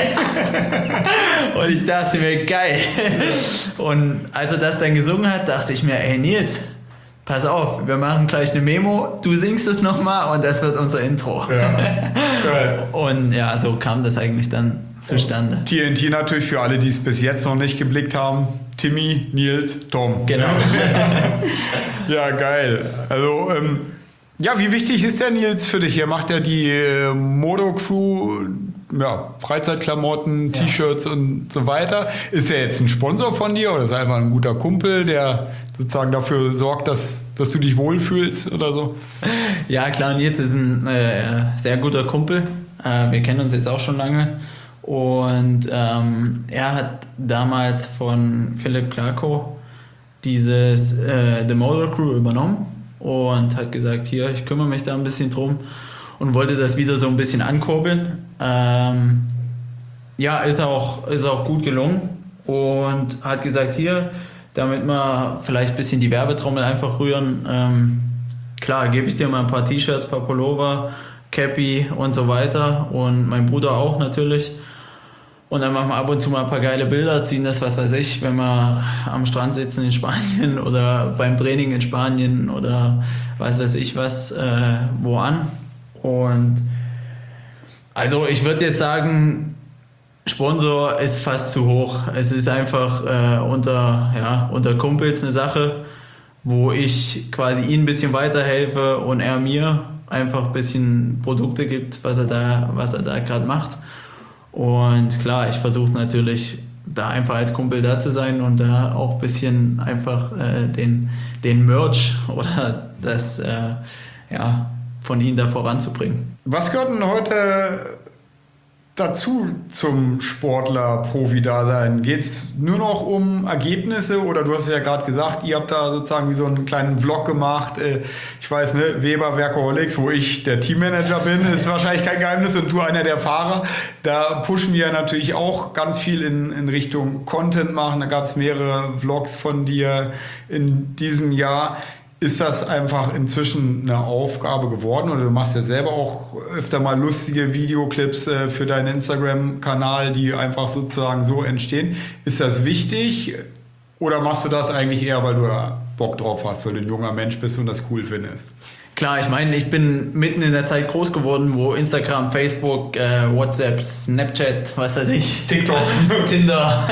Und ich dachte mir, geil. Und als er das dann gesungen hat, dachte ich mir, ey Nils, pass auf, wir machen gleich eine Memo, du singst es nochmal und das wird unser Intro. Ja, geil. Und ja, so kam das eigentlich dann zustande. TNT natürlich für alle, die es bis jetzt noch nicht geblickt haben. Timmy, Nils, Tom. Genau. Ja, geil. Also, ja, wie wichtig ist der Nils für dich? Er macht ja die Moto-Crew, ja, Freizeitklamotten, T-Shirts und so weiter. Ist er jetzt ein Sponsor von dir oder ist er einfach ein guter Kumpel, der sozusagen dafür sorgt, dass du dich wohlfühlst oder so? Ja, klar, Nils ist ein sehr guter Kumpel. Wir kennen uns jetzt auch schon lange. Und er hat damals von Philipp Clarko dieses The Motor Crew übernommen und hat gesagt, hier, ich kümmere mich da ein bisschen drum und wollte das wieder so ein bisschen ankurbeln. Ja, ist auch gut gelungen und hat gesagt, hier, damit wir vielleicht ein bisschen die Werbetrommel einfach rühren, klar, gebe ich dir mal ein paar T-Shirts, ein paar Pullover, Cappy und so weiter und mein Bruder auch natürlich. Und dann machen wir ab und zu mal ein paar geile Bilder, ziehen das, was weiß ich, wenn wir am Strand sitzen in Spanien oder beim Training in Spanien oder was weiß ich was, wo an. Und also ich würde jetzt sagen, Sponsor ist fast zu hoch. Es ist einfach unter Kumpels eine Sache, wo ich quasi ihm ein bisschen weiterhelfe und er mir einfach ein bisschen Produkte gibt, was er da gerade macht. Und klar, ich versuche natürlich da einfach als Kumpel da zu sein und da auch ein bisschen einfach den Merch oder das von ihnen da voranzubringen. Was gehört denn heute dazu zum Sportler-Profi-Dasein? Geht es nur noch um Ergebnisse oder du hast es ja gerade gesagt, ihr habt da sozusagen wie so einen kleinen Vlog gemacht. Ich weiß, ne, Weber Workaholics, wo ich der Teammanager bin, ist wahrscheinlich kein Geheimnis und du einer der Fahrer. Da pushen wir natürlich auch ganz viel in Richtung Content machen. Da gab es mehrere Vlogs von dir in diesem Jahr. Ist das einfach inzwischen eine Aufgabe geworden oder du machst ja selber auch öfter mal lustige Videoclips für deinen Instagram-Kanal, die einfach sozusagen so entstehen. Ist das wichtig oder machst du das eigentlich eher, weil du da Bock drauf hast, weil du ein junger Mensch bist und das cool findest? Klar, ich meine, ich bin mitten in der Zeit groß geworden, wo Instagram, Facebook, WhatsApp, Snapchat, was weiß ich, TikTok, Tinder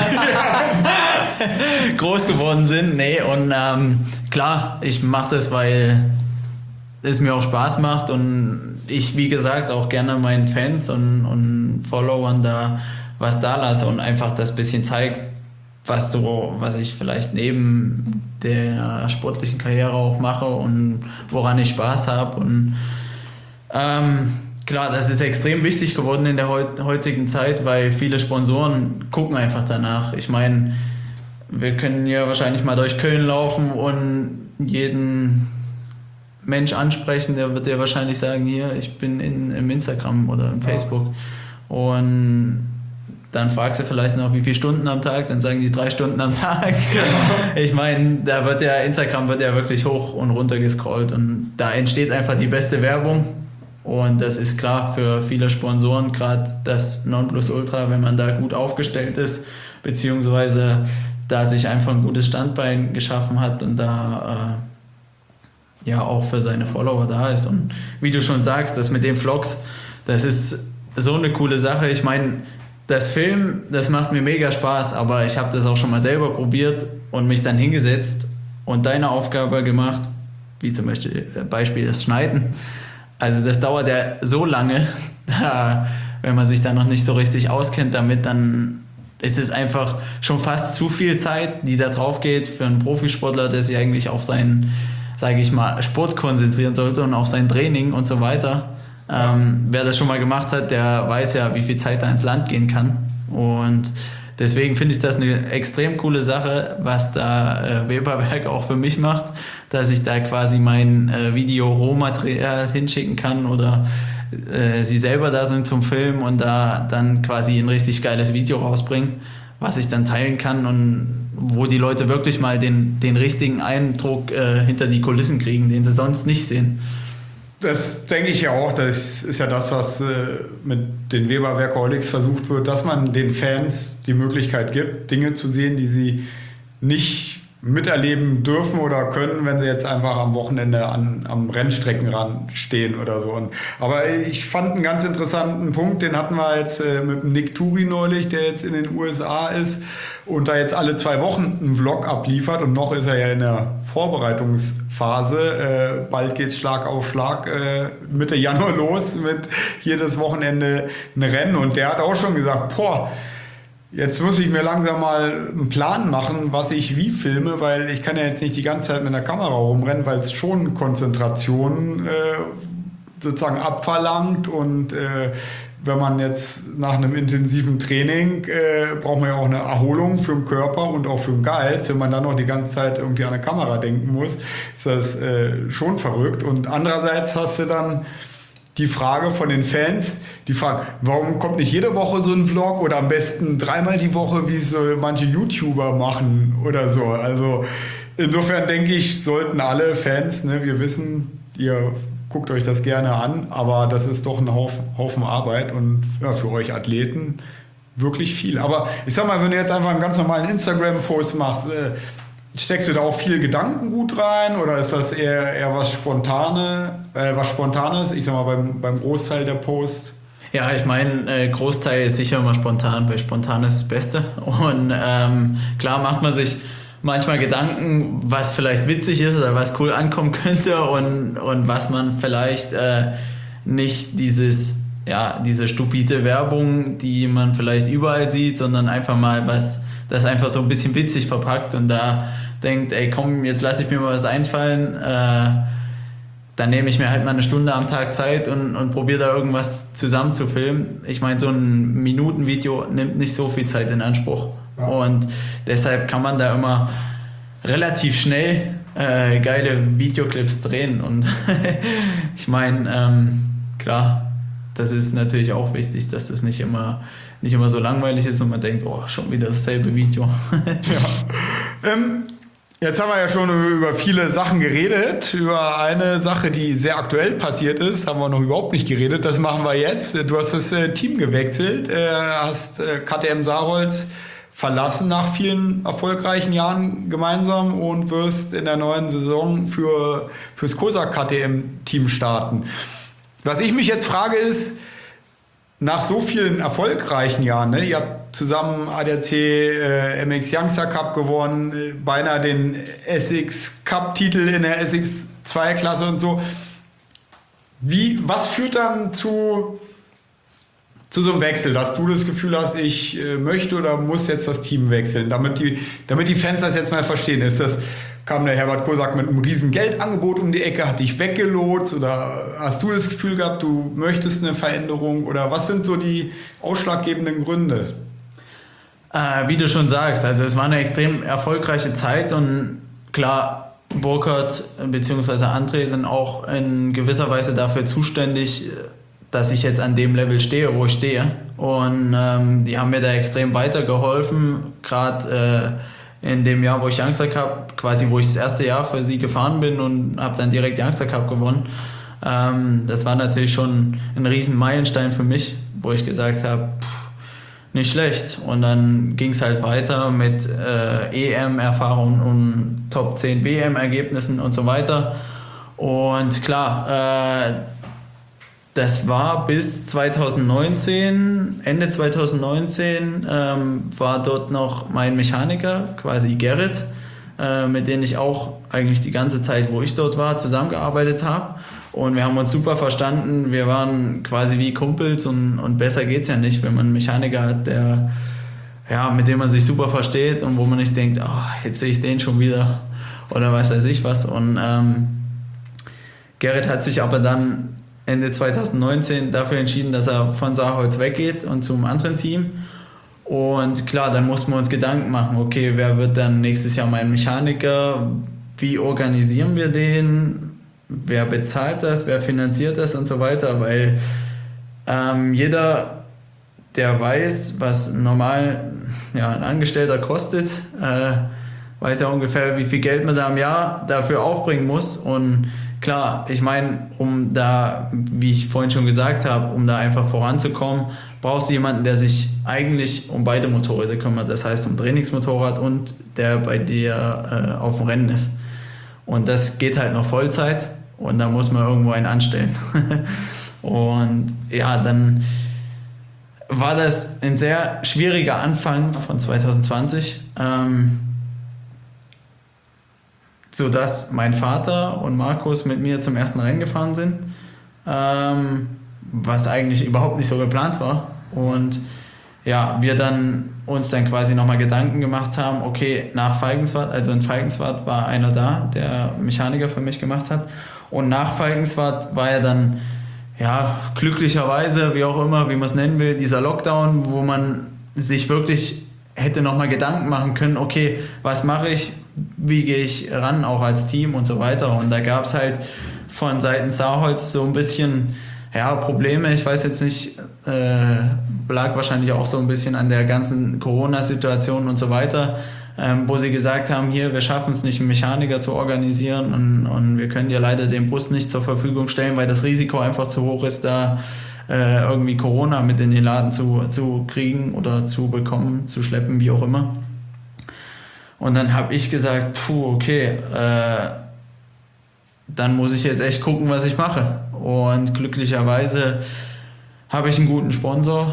groß geworden sind. Nee, und klar, ich mache das, weil es mir auch Spaß macht und ich, wie gesagt, auch gerne meinen Fans und Followern da was da lasse und einfach das bisschen zeige, was ich vielleicht neben der sportlichen Karriere auch mache und woran ich Spaß habe. Und klar, das ist extrem wichtig geworden in der heutigen Zeit, weil viele Sponsoren gucken einfach danach. Ich meine, wir können ja wahrscheinlich mal durch Köln laufen und jeden Mensch ansprechen, der wird dir wahrscheinlich sagen, hier, ich bin im Instagram oder im Facebook. Und dann fragst du vielleicht noch, wie viele Stunden am Tag, dann sagen die 3 Stunden am Tag. Ich meine, Instagram wird ja wirklich hoch und runter gescrollt und da entsteht einfach die beste Werbung und das ist klar für viele Sponsoren gerade das Nonplusultra, wenn man da gut aufgestellt ist, beziehungsweise da sich einfach ein gutes Standbein geschaffen hat und da auch für seine Follower da ist. Und wie du schon sagst, das mit den Vlogs, das ist so eine coole Sache. Ich meine, das Film, das macht mir mega Spaß, aber ich habe das auch schon mal selber probiert und mich dann hingesetzt und deine Aufgabe gemacht, wie zum Beispiel das Schneiden. Also das dauert ja so lange, wenn man sich da noch nicht so richtig auskennt damit, dann ist es einfach schon fast zu viel Zeit, die da drauf geht für einen Profisportler, der sich eigentlich auf seinen, sage ich mal, Sport konzentrieren sollte und auf sein Training und so weiter. Wer das schon mal gemacht hat, der weiß ja, wie viel Zeit da ins Land gehen kann. Und deswegen finde ich das eine extrem coole Sache, was da Weberwerk auch für mich macht, dass ich da quasi mein Video-Rohmaterial hinschicken kann oder sie selber da sind zum Filmen und da dann quasi ein richtig geiles Video rausbringen, was ich dann teilen kann und wo die Leute wirklich mal den richtigen Eindruck hinter die Kulissen kriegen, den sie sonst nicht sehen. Das denke ich ja auch, das ist ja das, was mit den Weber Workaholics versucht wird, dass man den Fans die Möglichkeit gibt, Dinge zu sehen, die sie nicht miterleben dürfen oder können, wenn sie jetzt einfach am Wochenende am Rennstreckenrand stehen oder so. Aber ich fand einen ganz interessanten Punkt, den hatten wir jetzt mit dem Nick Turi neulich, der jetzt in den USA ist und da jetzt alle 2 Wochen einen Vlog abliefert und noch ist er ja in der Vorbereitungsphase. Bald geht's Schlag auf Schlag Mitte Januar los mit jedes Wochenende ein Rennen und der hat auch schon gesagt, jetzt muss ich mir langsam mal einen Plan machen, was ich wie filme, weil ich kann ja jetzt nicht die ganze Zeit mit der Kamera rumrennen, weil es schon Konzentration sozusagen abverlangt und wenn man jetzt nach einem intensiven Training braucht man ja auch eine Erholung für den Körper und auch für den Geist. Wenn man dann noch die ganze Zeit irgendwie an eine Kamera denken muss, ist das schon verrückt. Und andererseits hast du dann die Frage von den Fans, die fragen, warum kommt nicht jede Woche so ein Vlog oder am besten 3-mal die Woche, wie es so manche YouTuber machen oder so. Also insofern denke ich, sollten alle Fans, ne, wir wissen, ihr guckt euch das gerne an, aber das ist doch ein Haufen Arbeit und ja, für euch Athleten wirklich viel. Aber ich sag mal, wenn du jetzt einfach einen ganz normalen Instagram-Post machst, steckst du da auch viel Gedankengut rein oder ist das eher was Spontanes? Ich sag mal, beim Großteil der Posts? Ja, ich meine, Großteil ist sicher immer spontan, weil spontan ist das Beste. Und klar macht man sich manchmal Gedanken, was vielleicht witzig ist oder was cool ankommen könnte und was man vielleicht nicht diese stupide Werbung, die man vielleicht überall sieht, sondern einfach mal was, das einfach so ein bisschen witzig verpackt und da denkt, ey komm, jetzt lasse ich mir mal was einfallen, dann nehme ich mir halt mal eine Stunde am Tag Zeit und probiere da irgendwas zusammen zu filmen. Ich meine, so ein Minutenvideo nimmt nicht so viel Zeit in Anspruch. Ja. Und deshalb kann man da immer relativ schnell geile Videoclips drehen. Und ich meine, klar, das ist natürlich auch wichtig, dass es nicht immer so langweilig ist und man denkt, schon wieder dasselbe Video. Ja. Jetzt haben wir ja schon über viele Sachen geredet. Über eine Sache, die sehr aktuell passiert ist, haben wir noch überhaupt nicht geredet. Das machen wir jetzt. Du hast das Team gewechselt, hast KTM Saarholz verlassen nach vielen erfolgreichen Jahren gemeinsam und wirst in der neuen Saison fürs Kozak KTM-Team starten. Was ich mich jetzt frage ist, nach so vielen erfolgreichen Jahren, ne, ihr habt zusammen ADAC MX Youngster Cup gewonnen, beinahe den SX Cup Titel in der SX 2 Klasse und so. Was führt dann zu so einem Wechsel, dass du das Gefühl hast, ich möchte oder muss jetzt das Team wechseln, damit die Fans das jetzt mal verstehen? Kam der Herbert Kozak mit einem riesen Geldangebot um die Ecke, hat dich weggelotst oder hast du das Gefühl gehabt, du möchtest eine Veränderung oder was sind so die ausschlaggebenden Gründe? Wie du schon sagst, also es war eine extrem erfolgreiche Zeit und klar, Burkhard bzw. André sind auch in gewisser Weise dafür zuständig, dass ich jetzt an dem Level stehe, wo ich stehe und die haben mir da extrem weitergeholfen, gerade in dem Jahr, wo ich Youngster Cup, quasi wo ich das erste Jahr für sie gefahren bin und habe dann direkt Youngster Cup gewonnen. Das war natürlich schon ein riesen Meilenstein für mich, wo ich gesagt habe, nicht schlecht. Und dann ging es halt weiter mit EM-Erfahrung und Top 10 WM-Ergebnissen und so weiter. Und klar, das war bis 2019, Ende 2019 war dort noch mein Mechaniker, quasi Gerrit, mit dem ich auch eigentlich die ganze Zeit, wo ich dort war, zusammengearbeitet habe. Und wir haben uns super verstanden, wir waren quasi wie Kumpels und besser geht's ja nicht, wenn man einen Mechaniker hat, mit dem man sich super versteht und wo man nicht denkt, jetzt sehe ich den schon wieder oder weiß ich was. Und Gerrit hat sich aber dann Ende 2019 dafür entschieden, dass er von Saarholz weggeht und zum anderen Team. Und klar, dann mussten wir uns Gedanken machen, okay, wer wird dann nächstes Jahr mein Mechaniker? Wie organisieren wir den? Wer bezahlt das? Wer finanziert das und so weiter? Weil jeder, der weiß, was normal ein Angestellter kostet, weiß ja ungefähr, wie viel Geld man da im Jahr dafür aufbringen muss. Und klar, ich meine, um da, wie ich vorhin schon gesagt habe, um da einfach voranzukommen, brauchst du jemanden, der sich eigentlich um beide Motorräder kümmert. Das heißt, um Trainingsmotorrad und der bei dir auf dem Rennen ist. Und das geht halt noch Vollzeit und da muss man irgendwo einen anstellen. Und ja, dann war das ein sehr schwieriger Anfang von 2020, sodass mein Vater und Markus mit mir zum ersten Rennen gefahren sind, was eigentlich überhaupt nicht so geplant war. Und ja, wir dann uns dann quasi nochmal Gedanken gemacht haben, okay, nach Falkenswart, also in Falkenswart war einer da, der Mechaniker für mich gemacht hat. Und nach Falkenswart war ja dann, ja, glücklicherweise, wie auch immer, wie man es nennen will, dieser Lockdown, wo man sich wirklich hätte nochmal Gedanken machen können, okay, was mache ich, wie gehe ich ran, auch als Team und so weiter. Und da gab es halt von Seiten Saarholz so ein bisschen Probleme. Ich weiß jetzt nicht, lag wahrscheinlich auch so ein bisschen an der ganzen Corona-Situation und so weiter, wo sie gesagt haben, hier, wir schaffen es nicht, einen Mechaniker zu organisieren und wir können dir leider den Bus nicht zur Verfügung stellen, weil das Risiko einfach zu hoch ist, da irgendwie Corona mit in den Laden zu kriegen oder zu bekommen, zu schleppen, wie auch immer. Und dann habe ich gesagt, okay, dann muss ich jetzt echt gucken, was ich mache. Und glücklicherweise habe ich einen guten Sponsor,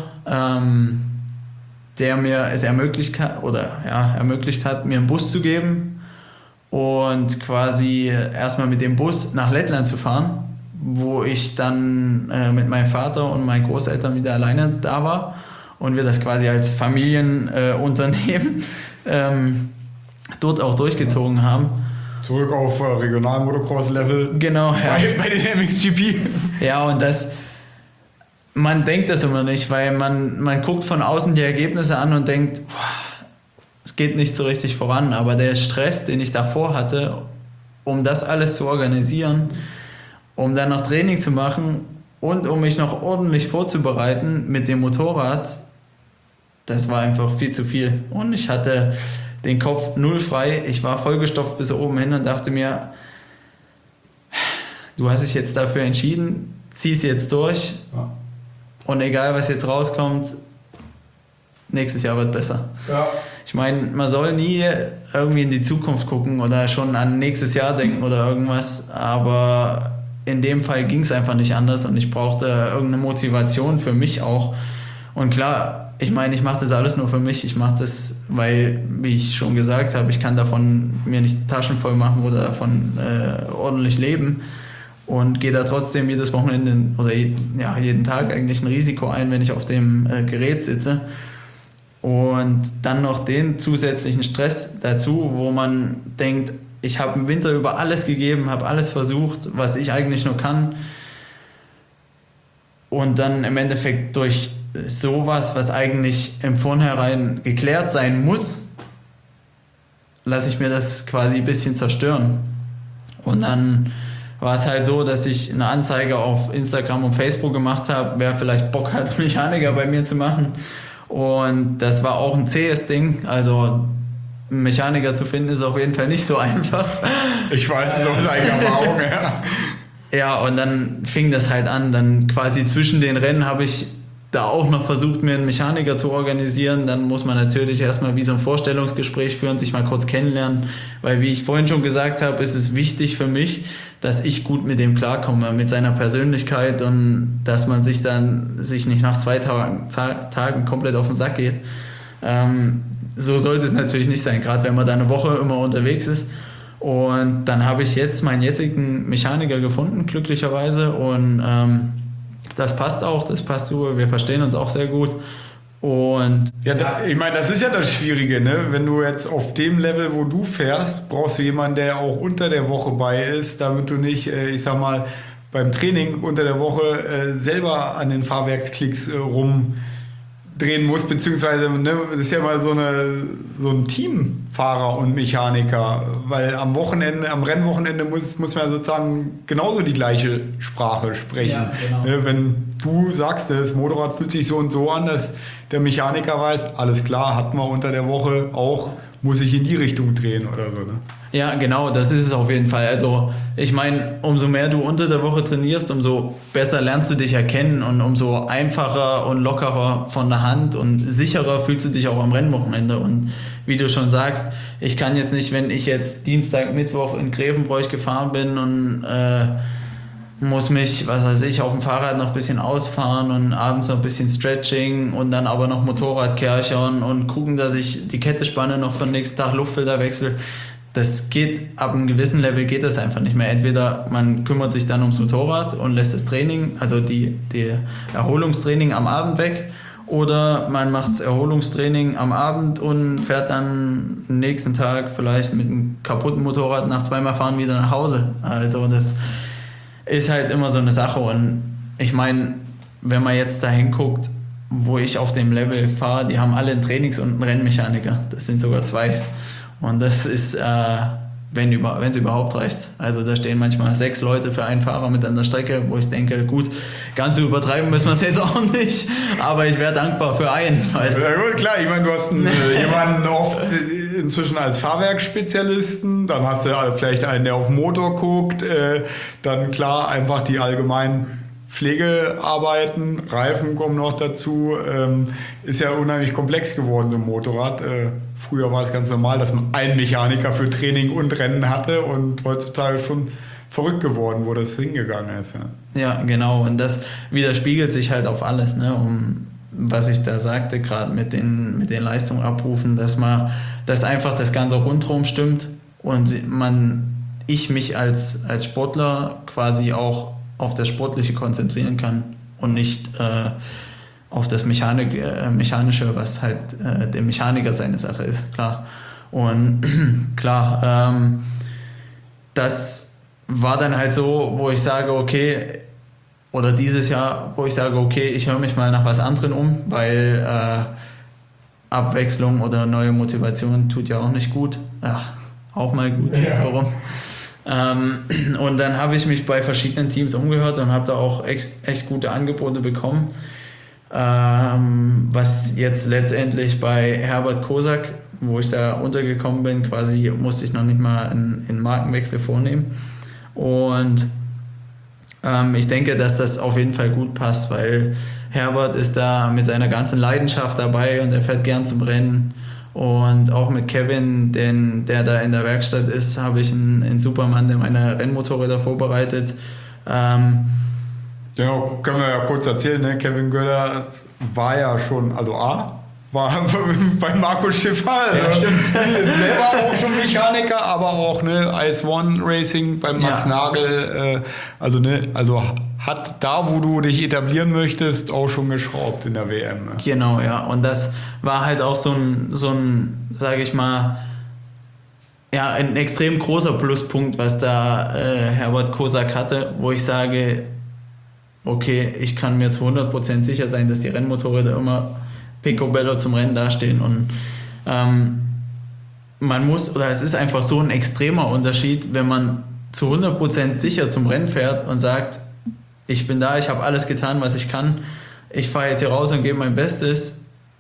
der mir es ermöglicht hat, mir einen Bus zu geben und quasi erstmal mit dem Bus nach Lettland zu fahren, wo ich dann mit meinem Vater und meinen Großeltern wieder alleine da war und wir das quasi als Familienunternehmen dort auch durchgezogen haben. Zurück auf Regional-Motocross-Level. Genau, ja. Bei den MXGP. Ja, und man denkt das immer nicht, weil man guckt von außen die Ergebnisse an und denkt, es geht nicht so richtig voran, aber der Stress, den ich davor hatte, um das alles zu organisieren, um dann noch Training zu machen und um mich noch ordentlich vorzubereiten mit dem Motorrad, das war einfach viel zu viel. Und ich hatte den Kopf null frei, ich war vollgestopft bis oben hin und dachte mir, du hast dich jetzt dafür entschieden, zieh es jetzt durch und egal was jetzt rauskommt, nächstes Jahr wird besser. Ja. Ich meine, man soll nie irgendwie in die Zukunft gucken oder schon an nächstes Jahr denken oder irgendwas, aber in dem Fall ging es einfach nicht anders und ich brauchte irgendeine Motivation für mich auch. Und klar, ich meine, ich mache das alles nur für mich. Ich mache das, weil, wie ich schon gesagt habe, ich kann davon mir nicht Taschen voll machen oder davon ordentlich leben und gehe da trotzdem jedes Wochenende oder jeden Tag eigentlich ein Risiko ein, wenn ich auf dem Gerät sitze. Und dann noch den zusätzlichen Stress dazu, wo man denkt, ich habe im Winter über alles gegeben, habe alles versucht, was ich eigentlich nur kann. Und dann im Endeffekt durch sowas, was eigentlich im Vornherein geklärt sein muss, lasse ich mir das quasi ein bisschen zerstören. Und dann war es halt so, dass ich eine Anzeige auf Instagram und Facebook gemacht habe, wer vielleicht Bock hat, Mechaniker bei mir zu machen. Und das war auch ein zähes Ding, also einen Mechaniker zu finden ist auf jeden Fall nicht so einfach. Ich weiß es aus eigener Erfahrung, ja. Ja, und dann fing das halt an, dann quasi zwischen den Rennen habe ich da auch noch versucht, mir einen Mechaniker zu organisieren. Dann muss man natürlich erstmal wie so ein Vorstellungsgespräch führen, sich mal kurz kennenlernen, weil wie ich vorhin schon gesagt habe, ist es wichtig für mich, dass ich gut mit dem klarkomme, mit seiner Persönlichkeit und dass man sich nicht nach 2 Tagen komplett auf den Sack geht. So sollte es natürlich nicht sein, gerade wenn man da eine Woche immer unterwegs ist. Und dann habe ich jetzt meinen jetzigen Mechaniker gefunden, glücklicherweise, und das passt auch, das passt super, wir verstehen uns auch sehr gut. Und ja, ich meine, das ist ja das Schwierige, ne? Wenn du jetzt auf dem Level, wo du fährst, brauchst du jemanden, der auch unter der Woche bei ist, damit du nicht, ich sag mal, beim Training unter der Woche selber an den Fahrwerksklicks rumdrehen musst, beziehungsweise, ne, das ist ja mal so ein Teamfahrer und Mechaniker, weil am Rennwochenende muss man sozusagen genauso die gleiche Sprache sprechen. Ja, genau. Ne, wenn du sagst, das Motorrad fühlt sich so und so an, dass der Mechaniker weiß, alles klar, hat man unter der Woche auch, muss ich in die Richtung drehen oder so. Ne? Ja, genau, das ist es auf jeden Fall. Also ich meine, umso mehr du unter der Woche trainierst, umso besser lernst du dich erkennen und umso einfacher und lockerer von der Hand und sicherer fühlst du dich auch am Rennwochenende. Und wie du schon sagst, ich kann jetzt nicht, wenn ich jetzt Dienstag, Mittwoch in Grevenbroich gefahren bin und muss mich, was weiß ich, auf dem Fahrrad noch ein bisschen ausfahren und abends noch ein bisschen Stretching und dann aber noch Motorrad kerchern und gucken, dass ich die Kette spanne, noch für den nächsten Tag Luftfilter wechsle. Das geht, ab einem gewissen Level geht das einfach nicht mehr. Entweder man kümmert sich dann ums Motorrad und lässt das Training, also die Erholungstraining am Abend weg, oder man macht das Erholungstraining am Abend und fährt dann am nächsten Tag vielleicht mit einem kaputten Motorrad nach 2-mal Fahren wieder nach Hause. Also das ist halt immer so eine Sache. Und ich meine, wenn man jetzt da hinguckt, wo ich auf dem Level fahre, die haben alle einen Trainings- und einen Rennmechaniker. Das sind sogar 2. Und das ist, wenn es überhaupt reicht. Also da stehen manchmal 6 Leute für einen Fahrer mit an der Strecke, wo ich denke, gut, ganz so übertreiben müssen wir es jetzt auch nicht, aber ich wäre dankbar für einen. Weißt du? Ja gut, klar, ich meine, du hast jemanden oft inzwischen als Fahrwerksspezialisten, dann hast du vielleicht einen, der auf den Motor guckt, dann klar einfach die allgemeinen Pflegearbeiten, Reifen kommen noch dazu, ist ja unheimlich komplex geworden, so ein Motorrad. Früher war es ganz normal, dass man einen Mechaniker für Training und Rennen hatte und heutzutage schon verrückt geworden, wo das hingegangen ist. Ja, genau, und das widerspiegelt sich halt auf alles, ne? Was ich da sagte, gerade mit den Leistungen abrufen, dass einfach das ganze rundherum stimmt und ich mich als Sportler quasi auch auf das Sportliche konzentrieren kann und nicht auf das Mechanische, was halt der Mechaniker seine Sache ist, klar. Und klar, das war dann halt so, wo ich sage, okay, oder dieses Jahr, wo ich sage, okay, ich höre mich mal nach was anderem um, weil Abwechslung oder neue Motivation tut ja auch nicht gut. Ach, auch mal gut, ja. So rum. Und dann habe ich mich bei verschiedenen Teams umgehört und habe da auch echt gute Angebote bekommen. Was jetzt letztendlich bei Herbert Kosak, wo ich da untergekommen bin, quasi musste ich noch nicht mal einen Markenwechsel vornehmen. Und ich denke, dass das auf jeden Fall gut passt, weil Herbert ist da mit seiner ganzen Leidenschaft dabei und er fährt gern zum Rennen. Und auch mit Kevin, der da in der Werkstatt ist, habe ich einen Supermann, der meine Rennmotorräder vorbereitet. Genau, können wir ja kurz erzählen, ne? Kevin Göller war ja schon, war bei Marco Schiffer, ja, stimmt. Selber auch schon Mechaniker, aber auch Ice One Racing bei Max Nagel, also hat da, wo du dich etablieren möchtest, auch schon geschraubt in der WM. Ne? Genau, ja, und das war halt auch so ein sage ich mal, ja, ein extrem großer Pluspunkt, was da Herbert Kosak hatte, wo ich sage, okay, ich kann mir zu 100% sicher sein, dass die Rennmotorräder immer picobello zum Rennen dastehen und es ist einfach so ein extremer Unterschied, wenn man zu 100% sicher zum Rennen fährt und sagt, ich bin da, ich habe alles getan, was ich kann, ich fahre jetzt hier raus und gebe mein Bestes,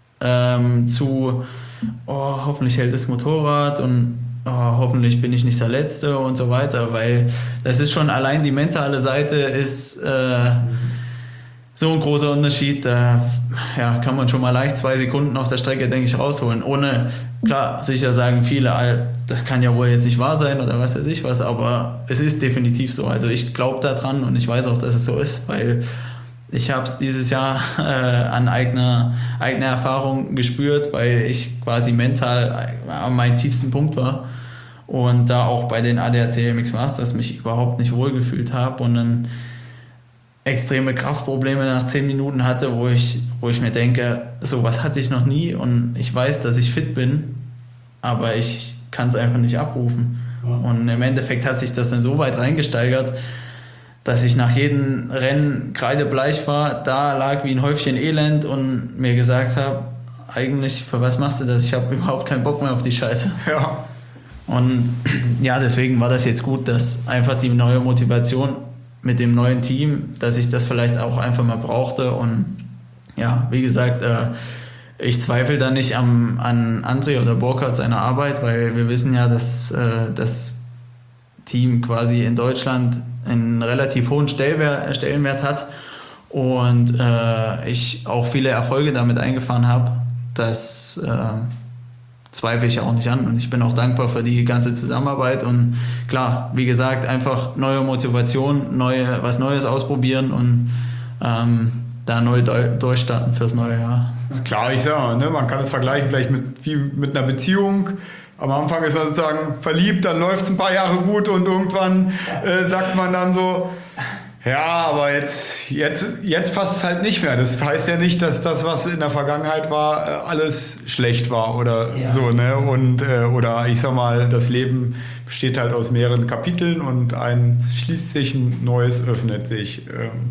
hoffentlich hält das Motorrad und hoffentlich bin ich nicht der Letzte und so weiter, weil das ist schon allein die mentale Seite ist so ein großer Unterschied, da kann man schon mal leicht 2 Sekunden auf der Strecke, denke ich, rausholen. Ohne, klar, sicher sagen viele, das kann ja wohl jetzt nicht wahr sein oder was weiß ich was, aber es ist definitiv so. Also ich glaube da dran und ich weiß auch, dass es so ist, weil ich habe es dieses Jahr an eigener Erfahrung gespürt, weil ich quasi mental an meinem tiefsten Punkt war und da auch bei den ADAC MX Masters mich überhaupt nicht wohlgefühlt habe und dann extreme Kraftprobleme nach 10 Minuten hatte, wo ich mir denke, sowas hatte ich noch nie und ich weiß, dass ich fit bin, aber ich kann es einfach nicht abrufen. Ja. Und im Endeffekt hat sich das dann so weit reingesteigert, dass ich nach jedem Rennen kreidebleich war, da lag wie ein Häufchen Elend und mir gesagt habe, eigentlich, für was machst du das? Ich habe überhaupt keinen Bock mehr auf die Scheiße. Ja. Und ja, deswegen war das jetzt gut, dass einfach die neue Motivation mit dem neuen Team, dass ich das vielleicht auch einfach mal brauchte und ja, wie gesagt, ich zweifle da nicht an André oder Burkhardt seiner Arbeit, weil wir wissen ja, dass das Team quasi in Deutschland einen relativ hohen Stellenwert hat und ich auch viele Erfolge damit eingefahren habe. Das zweifle ich auch nicht an und ich bin auch dankbar für die ganze Zusammenarbeit und klar, wie gesagt, einfach neue Motivation, was Neues ausprobieren und da neu durchstarten fürs neue Jahr. Klar, ich sag mal, ne, man kann es vergleichen vielleicht mit einer Beziehung. Am Anfang ist man sozusagen verliebt, dann läuft es ein paar Jahre gut und irgendwann sagt man dann so, ja, aber jetzt passt es halt nicht mehr. Das heißt ja nicht, dass das, was in der Vergangenheit war, alles schlecht war oder so, ne? Und oder ich sag mal, das Leben besteht halt aus mehreren Kapiteln und eins schließt sich, ein neues öffnet sich.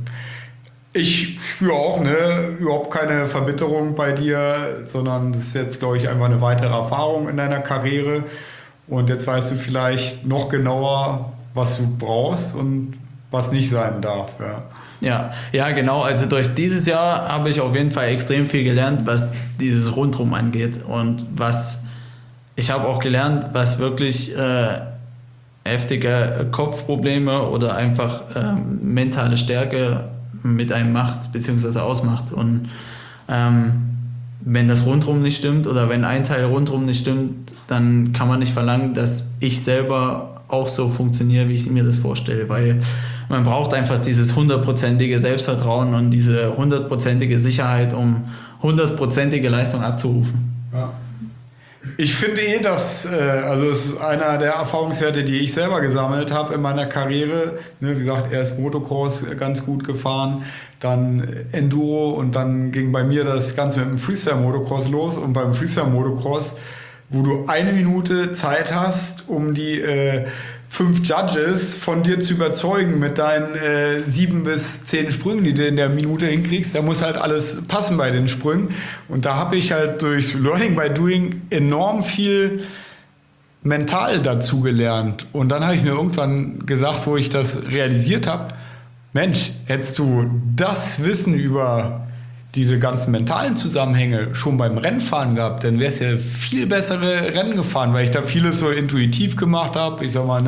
Ich spüre auch überhaupt keine Verbitterung bei dir, sondern das ist jetzt, glaube ich, einfach eine weitere Erfahrung in deiner Karriere. Und jetzt weißt du vielleicht noch genauer, was du brauchst und was nicht sein darf. Ja, genau. Also durch dieses Jahr habe ich auf jeden Fall extrem viel gelernt, was dieses Rundrum angeht. Und ich habe auch gelernt, was wirklich heftige Kopfprobleme oder einfach mentale Stärke mit einem macht bzw. ausmacht. Und wenn das Rundrum nicht stimmt oder wenn ein Teil rundrum nicht stimmt, dann kann man nicht verlangen, dass ich selber auch so funktioniere, wie ich mir das vorstelle, weil man braucht einfach dieses 100%ige Selbstvertrauen und diese 100%ige Sicherheit, um 100%ige Leistung abzurufen. Ja. Ich finde dass, also es ist einer der Erfahrungswerte, die ich selber gesammelt habe in meiner Karriere. Ne, wie gesagt, erst Motocross ganz gut gefahren, dann Enduro und dann ging bei mir das Ganze mit dem Freestyle-Motocross los. Und beim Freestyle-Motocross, wo du 1 Minute Zeit hast, um die 5 Judges von dir zu überzeugen mit deinen 7 bis 10 Sprüngen, die du in der Minute hinkriegst. Da muss halt alles passen bei den Sprüngen. Und da habe ich halt durch Learning by Doing enorm viel mental dazu gelernt. Und dann habe ich mir irgendwann gesagt, wo ich das realisiert habe, Mensch, hättest du das Wissen über diese ganzen mentalen Zusammenhänge schon beim Rennfahren gehabt, dann wär's ja viel bessere Rennen gefahren, weil ich da vieles so intuitiv gemacht habe. Ich sag mal,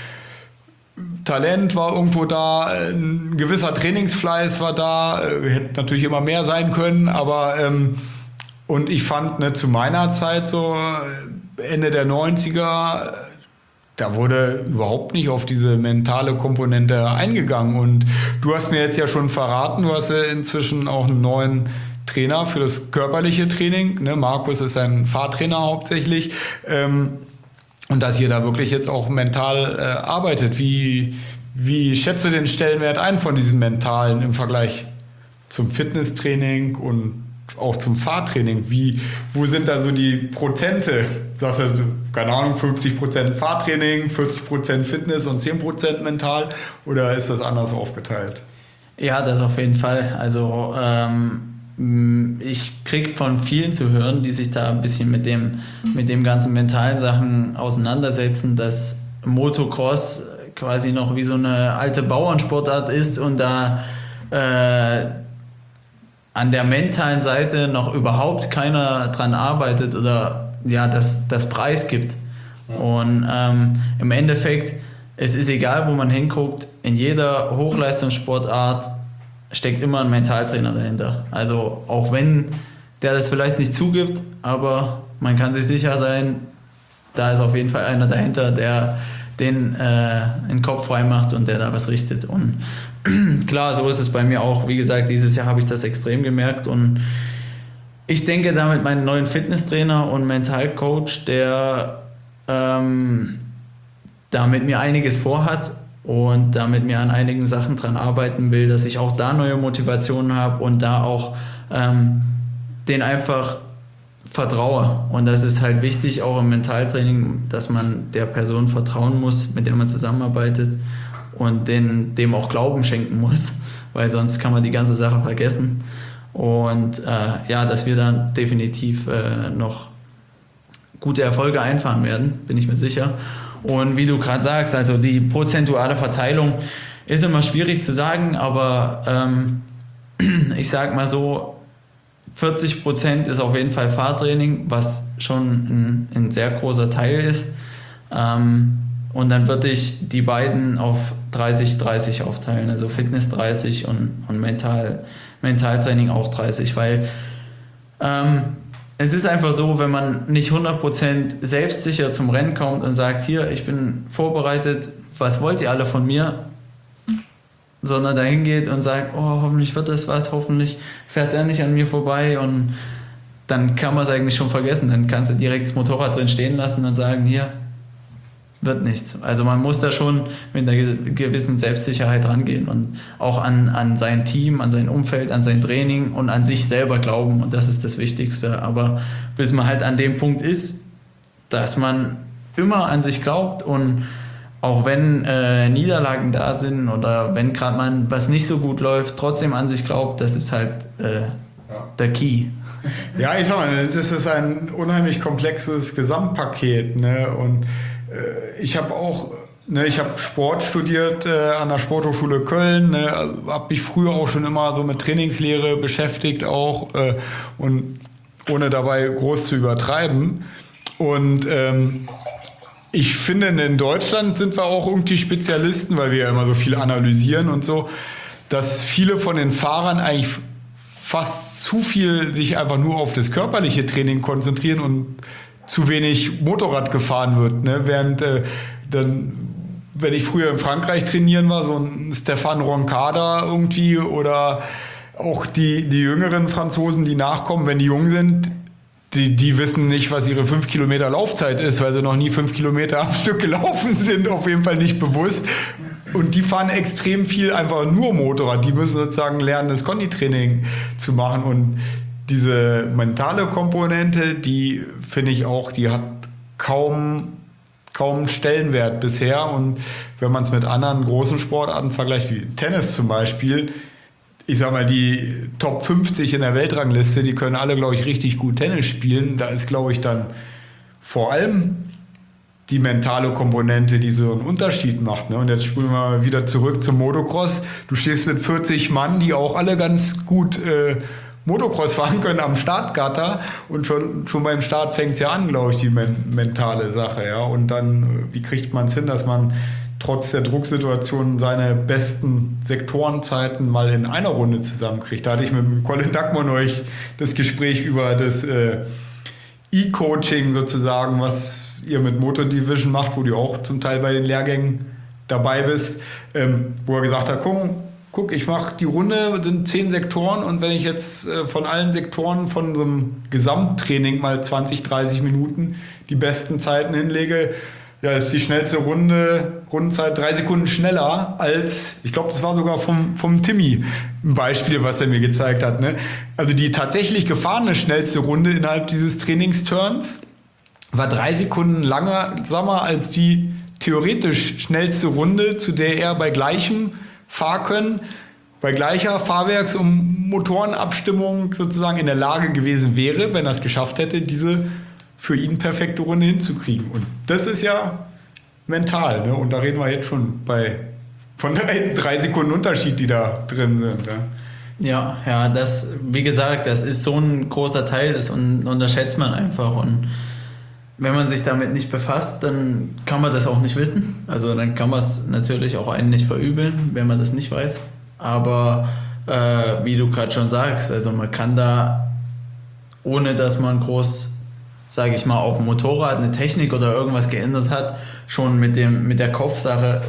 Talent war irgendwo da, ein gewisser Trainingsfleiß war da, hätte natürlich immer mehr sein können, aber und ich fand zu meiner Zeit so Ende der 90er, da wurde überhaupt nicht auf diese mentale Komponente eingegangen. Und du hast mir jetzt ja schon verraten, du hast ja inzwischen auch einen neuen Trainer für das körperliche Training. Ne? Markus ist ein Fahrtrainer hauptsächlich. Und dass ihr da wirklich jetzt auch mental arbeitet. Wie schätzt du den Stellenwert ein von diesem Mentalen im Vergleich zum Fitnesstraining und auch zum Fahrtraining? Wo sind da so die Prozente? Sagst du, keine Ahnung, 50% Fahrtraining, 40% Fitness und 10% mental? Oder ist das anders aufgeteilt? Ja, das auf jeden Fall. Also ich kriege von vielen zu hören, die sich da ein bisschen mit dem ganzen mentalen Sachen auseinandersetzen, dass Motocross quasi noch wie so eine alte Bauernsportart ist und da an der mentalen Seite noch überhaupt keiner dran arbeitet oder das Preis gibt. Ja. Und im Endeffekt, es ist egal, wo man hinguckt, in jeder Hochleistungssportart steckt immer ein Mentaltrainer dahinter. Also auch wenn der das vielleicht nicht zugibt, aber man kann sich sicher sein, da ist auf jeden Fall einer dahinter, der den Kopf frei macht und der da was richtet. Und klar, so ist es bei mir auch. Wie gesagt, dieses Jahr habe ich das extrem gemerkt und ich denke, da mit meinem neuen Fitnesstrainer und Mentalcoach, der da mit mir einiges vorhat und da mit mir an einigen Sachen dran arbeiten will, dass ich auch da neue Motivationen habe und da auch den einfach vertraue. Und das ist halt wichtig, auch im Mentaltraining, dass man der Person vertrauen muss, mit der man zusammenarbeitet und dem auch Glauben schenken muss, weil sonst kann man die ganze Sache vergessen. Und dass wir dann definitiv noch gute Erfolge einfahren werden, bin ich mir sicher. Und wie du gerade sagst, also die prozentuale Verteilung ist immer schwierig zu sagen, aber ich sag mal so, 40% ist auf jeden Fall Fahrtraining, was schon ein sehr großer Teil ist. Und dann würde ich die beiden auf 30-30 aufteilen, also Fitness 30 und Mentaltraining auch 30, weil es ist einfach so, wenn man nicht 100% selbstsicher zum Rennen kommt und sagt, hier, ich bin vorbereitet, was wollt ihr alle von mir? Sondern dahin geht und sagt, oh, hoffentlich wird das was, hoffentlich fährt er nicht an mir vorbei, und dann kann man es eigentlich schon vergessen. Dann kannst du direkt das Motorrad drin stehen lassen und sagen, hier, wird nichts. Also man muss da schon mit einer gewissen Selbstsicherheit rangehen und auch an sein Team, an sein Umfeld, an sein Training und an sich selber glauben, und das ist das Wichtigste. Aber bis man halt an dem Punkt ist, dass man immer an sich glaubt, und auch wenn Niederlagen da sind oder wenn gerade mal was nicht so gut läuft, trotzdem an sich glaubt, das ist halt der Key. Ja, ich sag mal, das ist ein unheimlich komplexes Gesamtpaket, ne? Und ich habe auch, ich habe Sport studiert an der Sporthochschule Köln, ne? Habe mich früher auch schon immer so mit Trainingslehre beschäftigt auch, und ohne dabei groß zu übertreiben. Und ich finde, in Deutschland sind wir auch irgendwie Spezialisten, weil wir ja immer so viel analysieren und so, dass viele von den Fahrern eigentlich fast zu viel sich einfach nur auf das körperliche Training konzentrieren und zu wenig Motorrad gefahren wird. Ne? Während wenn ich früher in Frankreich trainieren war, so ein Stéphane Roncada irgendwie, oder auch die jüngeren Franzosen, die nachkommen, wenn die jung sind, die wissen nicht, was ihre 5 Kilometer Laufzeit ist, weil sie noch nie 5 Kilometer am Stück gelaufen sind, auf jeden Fall nicht bewusst. Und die fahren extrem viel einfach nur Motorrad. Die müssen sozusagen lernen, das Konditraining zu machen. Und diese mentale Komponente, die finde ich auch, die hat kaum Stellenwert bisher. Und wenn man es mit anderen großen Sportarten vergleicht, wie Tennis zum Beispiel, ich sag mal, die Top 50 in der Weltrangliste, die können alle, glaube ich, richtig gut Tennis spielen. Da ist, glaube ich, dann vor allem die mentale Komponente, die so einen Unterschied macht. Ne? Und jetzt spulen wir mal wieder zurück zum Motocross. Du stehst mit 40 Mann, die auch alle ganz gut Motocross fahren können am Startgatter, und schon beim Start fängt es ja an, glaube ich, die mentale Sache. Ja? Und dann, wie kriegt man es hin, dass man trotz der Drucksituation seine besten Sektorenzeiten mal in einer Runde zusammenkriegt? Da hatte ich mit Colin Dagmon euch das Gespräch über das E-Coaching sozusagen, was ihr mit Motor Division macht, wo du auch zum Teil bei den Lehrgängen dabei bist, wo er gesagt hat, guck, ich mache die Runde, sind 10 Sektoren, und wenn ich jetzt von allen Sektoren von so einem Gesamttraining mal 20, 30 Minuten die besten Zeiten hinlege, ja, ist die schnellste Rundenzeit 3 Sekunden schneller als, ich glaube, das war sogar vom Timmy ein Beispiel, was er mir gezeigt hat. Ne? Also die tatsächlich gefahrene schnellste Runde innerhalb dieses Trainingsturns war 3 Sekunden langsamer als die theoretisch schnellste Runde, zu der er bei gleichem Fahrkönnen, bei gleicher Fahrwerks- und Motorenabstimmung sozusagen in der Lage gewesen wäre, wenn er es geschafft hätte, diese für ihn perfekte Runde hinzukriegen. Und das ist ja mental, ne? Und da reden wir jetzt schon von 3 Sekunden Unterschied, die da drin sind. Ja, das, wie gesagt, das ist so ein großer Teil, das unterschätzt man einfach. Und wenn man sich damit nicht befasst, dann kann man das auch nicht wissen. Also dann kann man es natürlich auch einen nicht verübeln, wenn man das nicht weiß. Aber wie du gerade schon sagst, also man kann da, ohne dass man groß, sage ich mal, auf dem Motorrad eine Technik oder irgendwas geändert hat, schon mit der Kopfsache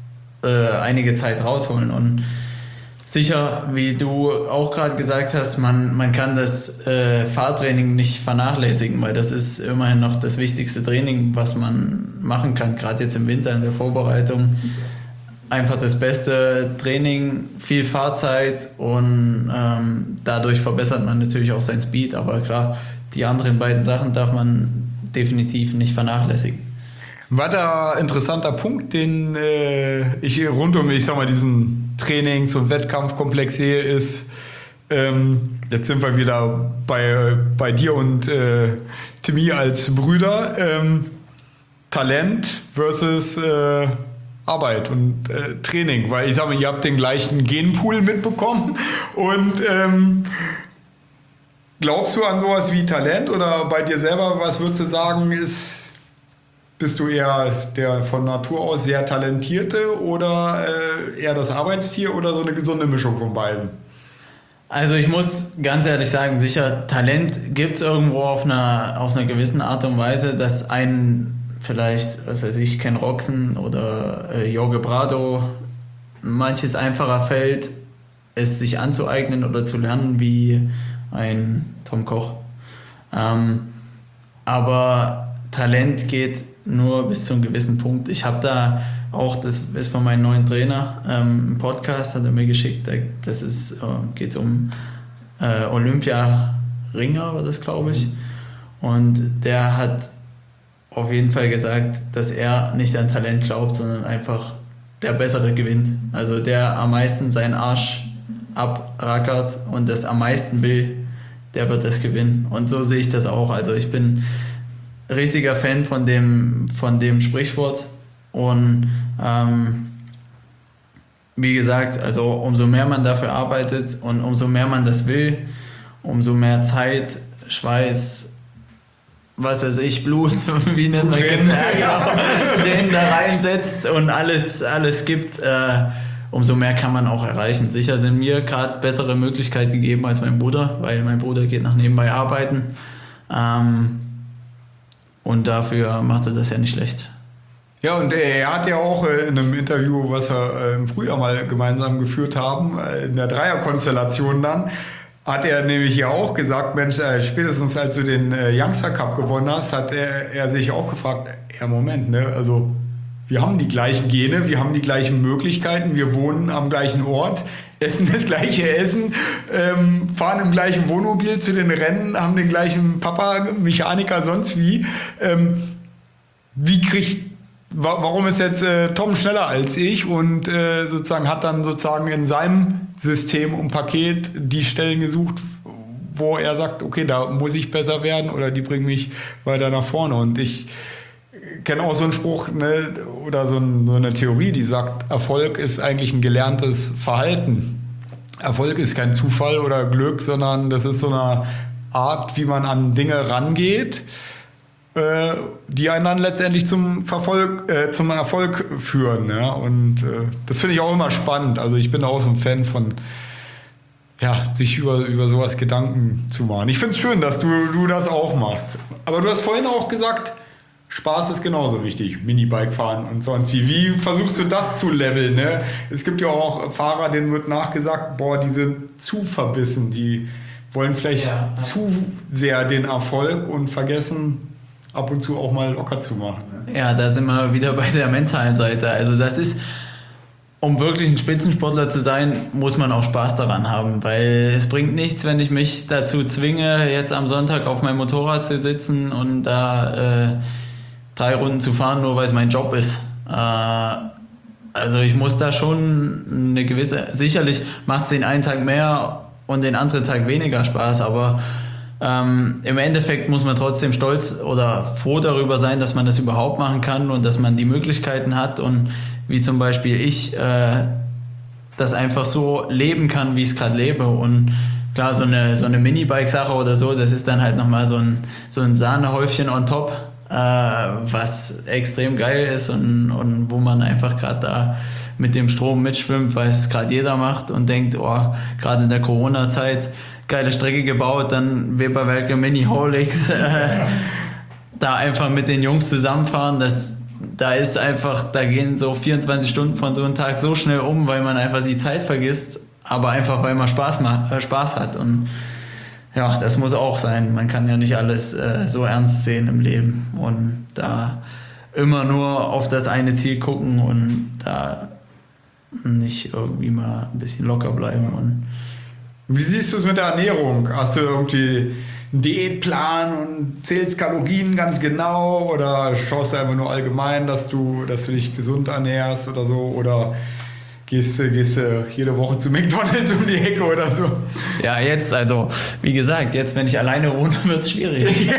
einige Zeit rausholen. Und sicher, wie du auch gerade gesagt hast, man kann das Fahrtraining nicht vernachlässigen, weil das ist immerhin noch das wichtigste Training, was man machen kann, gerade jetzt im Winter in der Vorbereitung. Einfach das beste Training, viel Fahrzeit, und dadurch verbessert man natürlich auch sein Speed, aber klar, die anderen beiden Sachen darf man definitiv nicht vernachlässigen. Ein weiterer interessanter Punkt, den ich rund um, ich sag mal, diesen Trainings- und Wettkampfkomplex sehe, ist, jetzt sind wir wieder bei dir und Timmy als Brüder, Talent versus Arbeit und Training, weil ich sag mal, ihr habt den gleichen Genpool mitbekommen, und Glaubst du an sowas wie Talent oder bei dir selber, was würdest du sagen, bist du eher der von Natur aus sehr Talentierte oder eher das Arbeitstier oder so eine gesunde Mischung von beiden? Also ich muss ganz ehrlich sagen, sicher, Talent gibt es irgendwo auf einer gewissen Art und Weise, dass einen vielleicht, was weiß ich, Ken Roczen oder Jorge Brado manches einfacher fällt, es sich anzueignen oder zu lernen wie ein Tom Koch. Aber Talent geht nur bis zu einem gewissen Punkt. Ich habe da auch, das ist von meinem neuen Trainer, ein Podcast hat er mir geschickt, geht um Olympia-Ringer, war das, glaube ich. Und der hat auf jeden Fall gesagt, dass er nicht an Talent glaubt, sondern einfach der Bessere gewinnt. Also der am meisten seinen Arsch abrackert und das am meisten will, der wird das gewinnen. Und so sehe ich das auch. Also ich bin richtiger Fan von dem Sprichwort. Und wie gesagt, also umso mehr man dafür arbeitet und umso mehr man das will, umso mehr Zeit, Schweiß, was weiß ich, Blut, wie nennt man das? Tränen da reinsetzt und alles gibt, umso mehr kann man auch erreichen. Sicher sind mir gerade bessere Möglichkeiten gegeben als mein Bruder, weil mein Bruder geht nach nebenbei arbeiten. Und dafür macht er das ja nicht schlecht. Ja, und er hat ja auch in einem Interview, was wir im Frühjahr mal gemeinsam geführt haben, in der Dreierkonstellation dann, hat er nämlich ja auch gesagt, Mensch, spätestens als du den Youngster Cup gewonnen hast, hat er sich auch gefragt, ja Moment, ne, also wir haben die gleichen Gene, wir haben die gleichen Möglichkeiten, wir wohnen am gleichen Ort, essen das gleiche Essen, fahren im gleichen Wohnmobil zu den Rennen, haben den gleichen Papa, Mechaniker, sonst wie. Warum ist jetzt Tom schneller als ich und sozusagen hat dann sozusagen in seinem System und Paket die Stellen gesucht, wo er sagt, okay, da muss ich besser werden oder die bringen mich weiter nach vorne. Und ich kenne auch so einen Spruch, ne, oder so eine Theorie, die sagt, Erfolg ist eigentlich ein gelerntes Verhalten. Erfolg ist kein Zufall oder Glück, sondern das ist so eine Art, wie man an Dinge rangeht, die einen dann letztendlich zum Erfolg führen. Ja? Und das finde ich auch immer spannend. Also ich bin auch so ein Fan von, ja, sich über sowas Gedanken zu machen. Ich finde es schön, dass du das auch machst. Aber du hast vorhin auch gesagt, Spaß ist genauso wichtig, Minibike fahren und sonst wie. Wie versuchst du das zu leveln? Ne? Es gibt ja auch Fahrer, denen wird nachgesagt, boah, die sind zu verbissen, die wollen vielleicht zu sehr den Erfolg und vergessen, ab und zu auch mal locker zu machen. Ne? Ja, da sind wir wieder bei der mentalen Seite. Also das ist, um wirklich ein Spitzensportler zu sein, muss man auch Spaß daran haben, weil es bringt nichts, wenn ich mich dazu zwinge, jetzt am Sonntag auf meinem Motorrad zu sitzen und da 3 Runden zu fahren, nur weil es mein Job ist. Also ich muss da schon eine gewisse, sicherlich macht es den einen Tag mehr und den anderen Tag weniger Spaß, aber im Endeffekt muss man trotzdem stolz oder froh darüber sein, dass man das überhaupt machen kann und dass man die Möglichkeiten hat und wie zum Beispiel ich das einfach so leben kann, wie ich es gerade lebe. Und klar, so eine Minibike-Sache oder so, das ist dann halt nochmal so ein Sahnehäufchen on top, was extrem geil ist und wo man einfach gerade da mit dem Strom mitschwimmt, weil es gerade jeder macht und denkt, oh, gerade in der Corona-Zeit geile Strecke gebaut, dann Weberwerke Mini Holix, da einfach mit den Jungs zusammenfahren, da gehen so 24 Stunden von so einem Tag so schnell um, weil man einfach die Zeit vergisst, aber einfach weil man Spaß hat und ja, das muss auch sein. Man kann ja nicht alles so ernst sehen im Leben und da immer nur auf das eine Ziel gucken und da nicht irgendwie mal ein bisschen locker bleiben. Und wie siehst du es mit der Ernährung? Hast du irgendwie einen Diätplan und zählst Kalorien ganz genau oder schaust du einfach nur allgemein, dass du dich gesund ernährst oder so, oder gehst du jede Woche zu McDonald's um die Ecke oder so? Ja, jetzt, also wie gesagt, jetzt, wenn ich alleine wohne, wird es schwierig.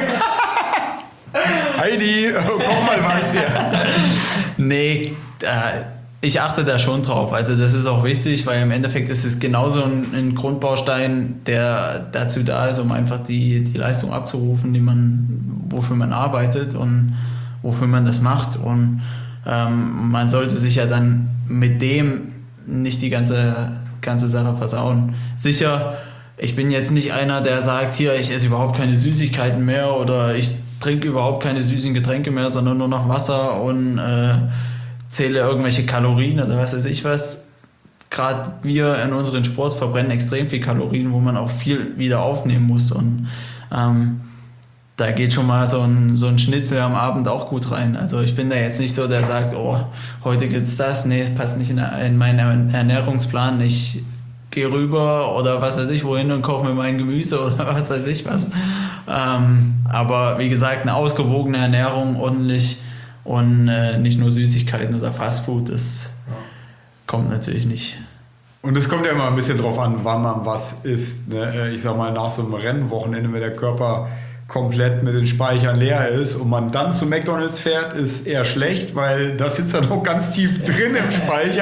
Heidi, koch mal was hier. Nee, ich achte da schon drauf. Also das ist auch wichtig, weil im Endeffekt ist es genauso ein Grundbaustein, der dazu da ist, um einfach die Leistung abzurufen, wofür man arbeitet und wofür man das macht. Und man sollte sich ja dann mit dem nicht die ganze Sache versauen. Sicher, ich bin jetzt nicht einer, der sagt, hier, ich esse überhaupt keine Süßigkeiten mehr oder ich trinke überhaupt keine süßen Getränke mehr, sondern nur noch Wasser und zähle irgendwelche Kalorien oder was weiß ich was. Gerade wir in unserem Sport verbrennen extrem viel Kalorien, wo man auch viel wieder aufnehmen muss. Und da geht schon mal so ein Schnitzel am Abend auch gut rein. Also ich bin da jetzt nicht so, der sagt, oh, heute gibt's das. Nee, es passt nicht in meinen Ernährungsplan. Ich gehe rüber oder was weiß ich wohin und koche mir mein Gemüse oder was weiß ich was. Aber wie gesagt, eine ausgewogene Ernährung, ordentlich und nicht nur Süßigkeiten oder Fastfood, das kommt natürlich nicht. Und es kommt ja immer ein bisschen drauf an, wann man was isst. Ne? Ich sag mal, nach so einem Rennwochenende, wenn der Körper komplett mit den Speichern leer ist und man dann zu McDonald's fährt, ist eher schlecht, weil das sitzt dann auch ganz tief drin im Speicher.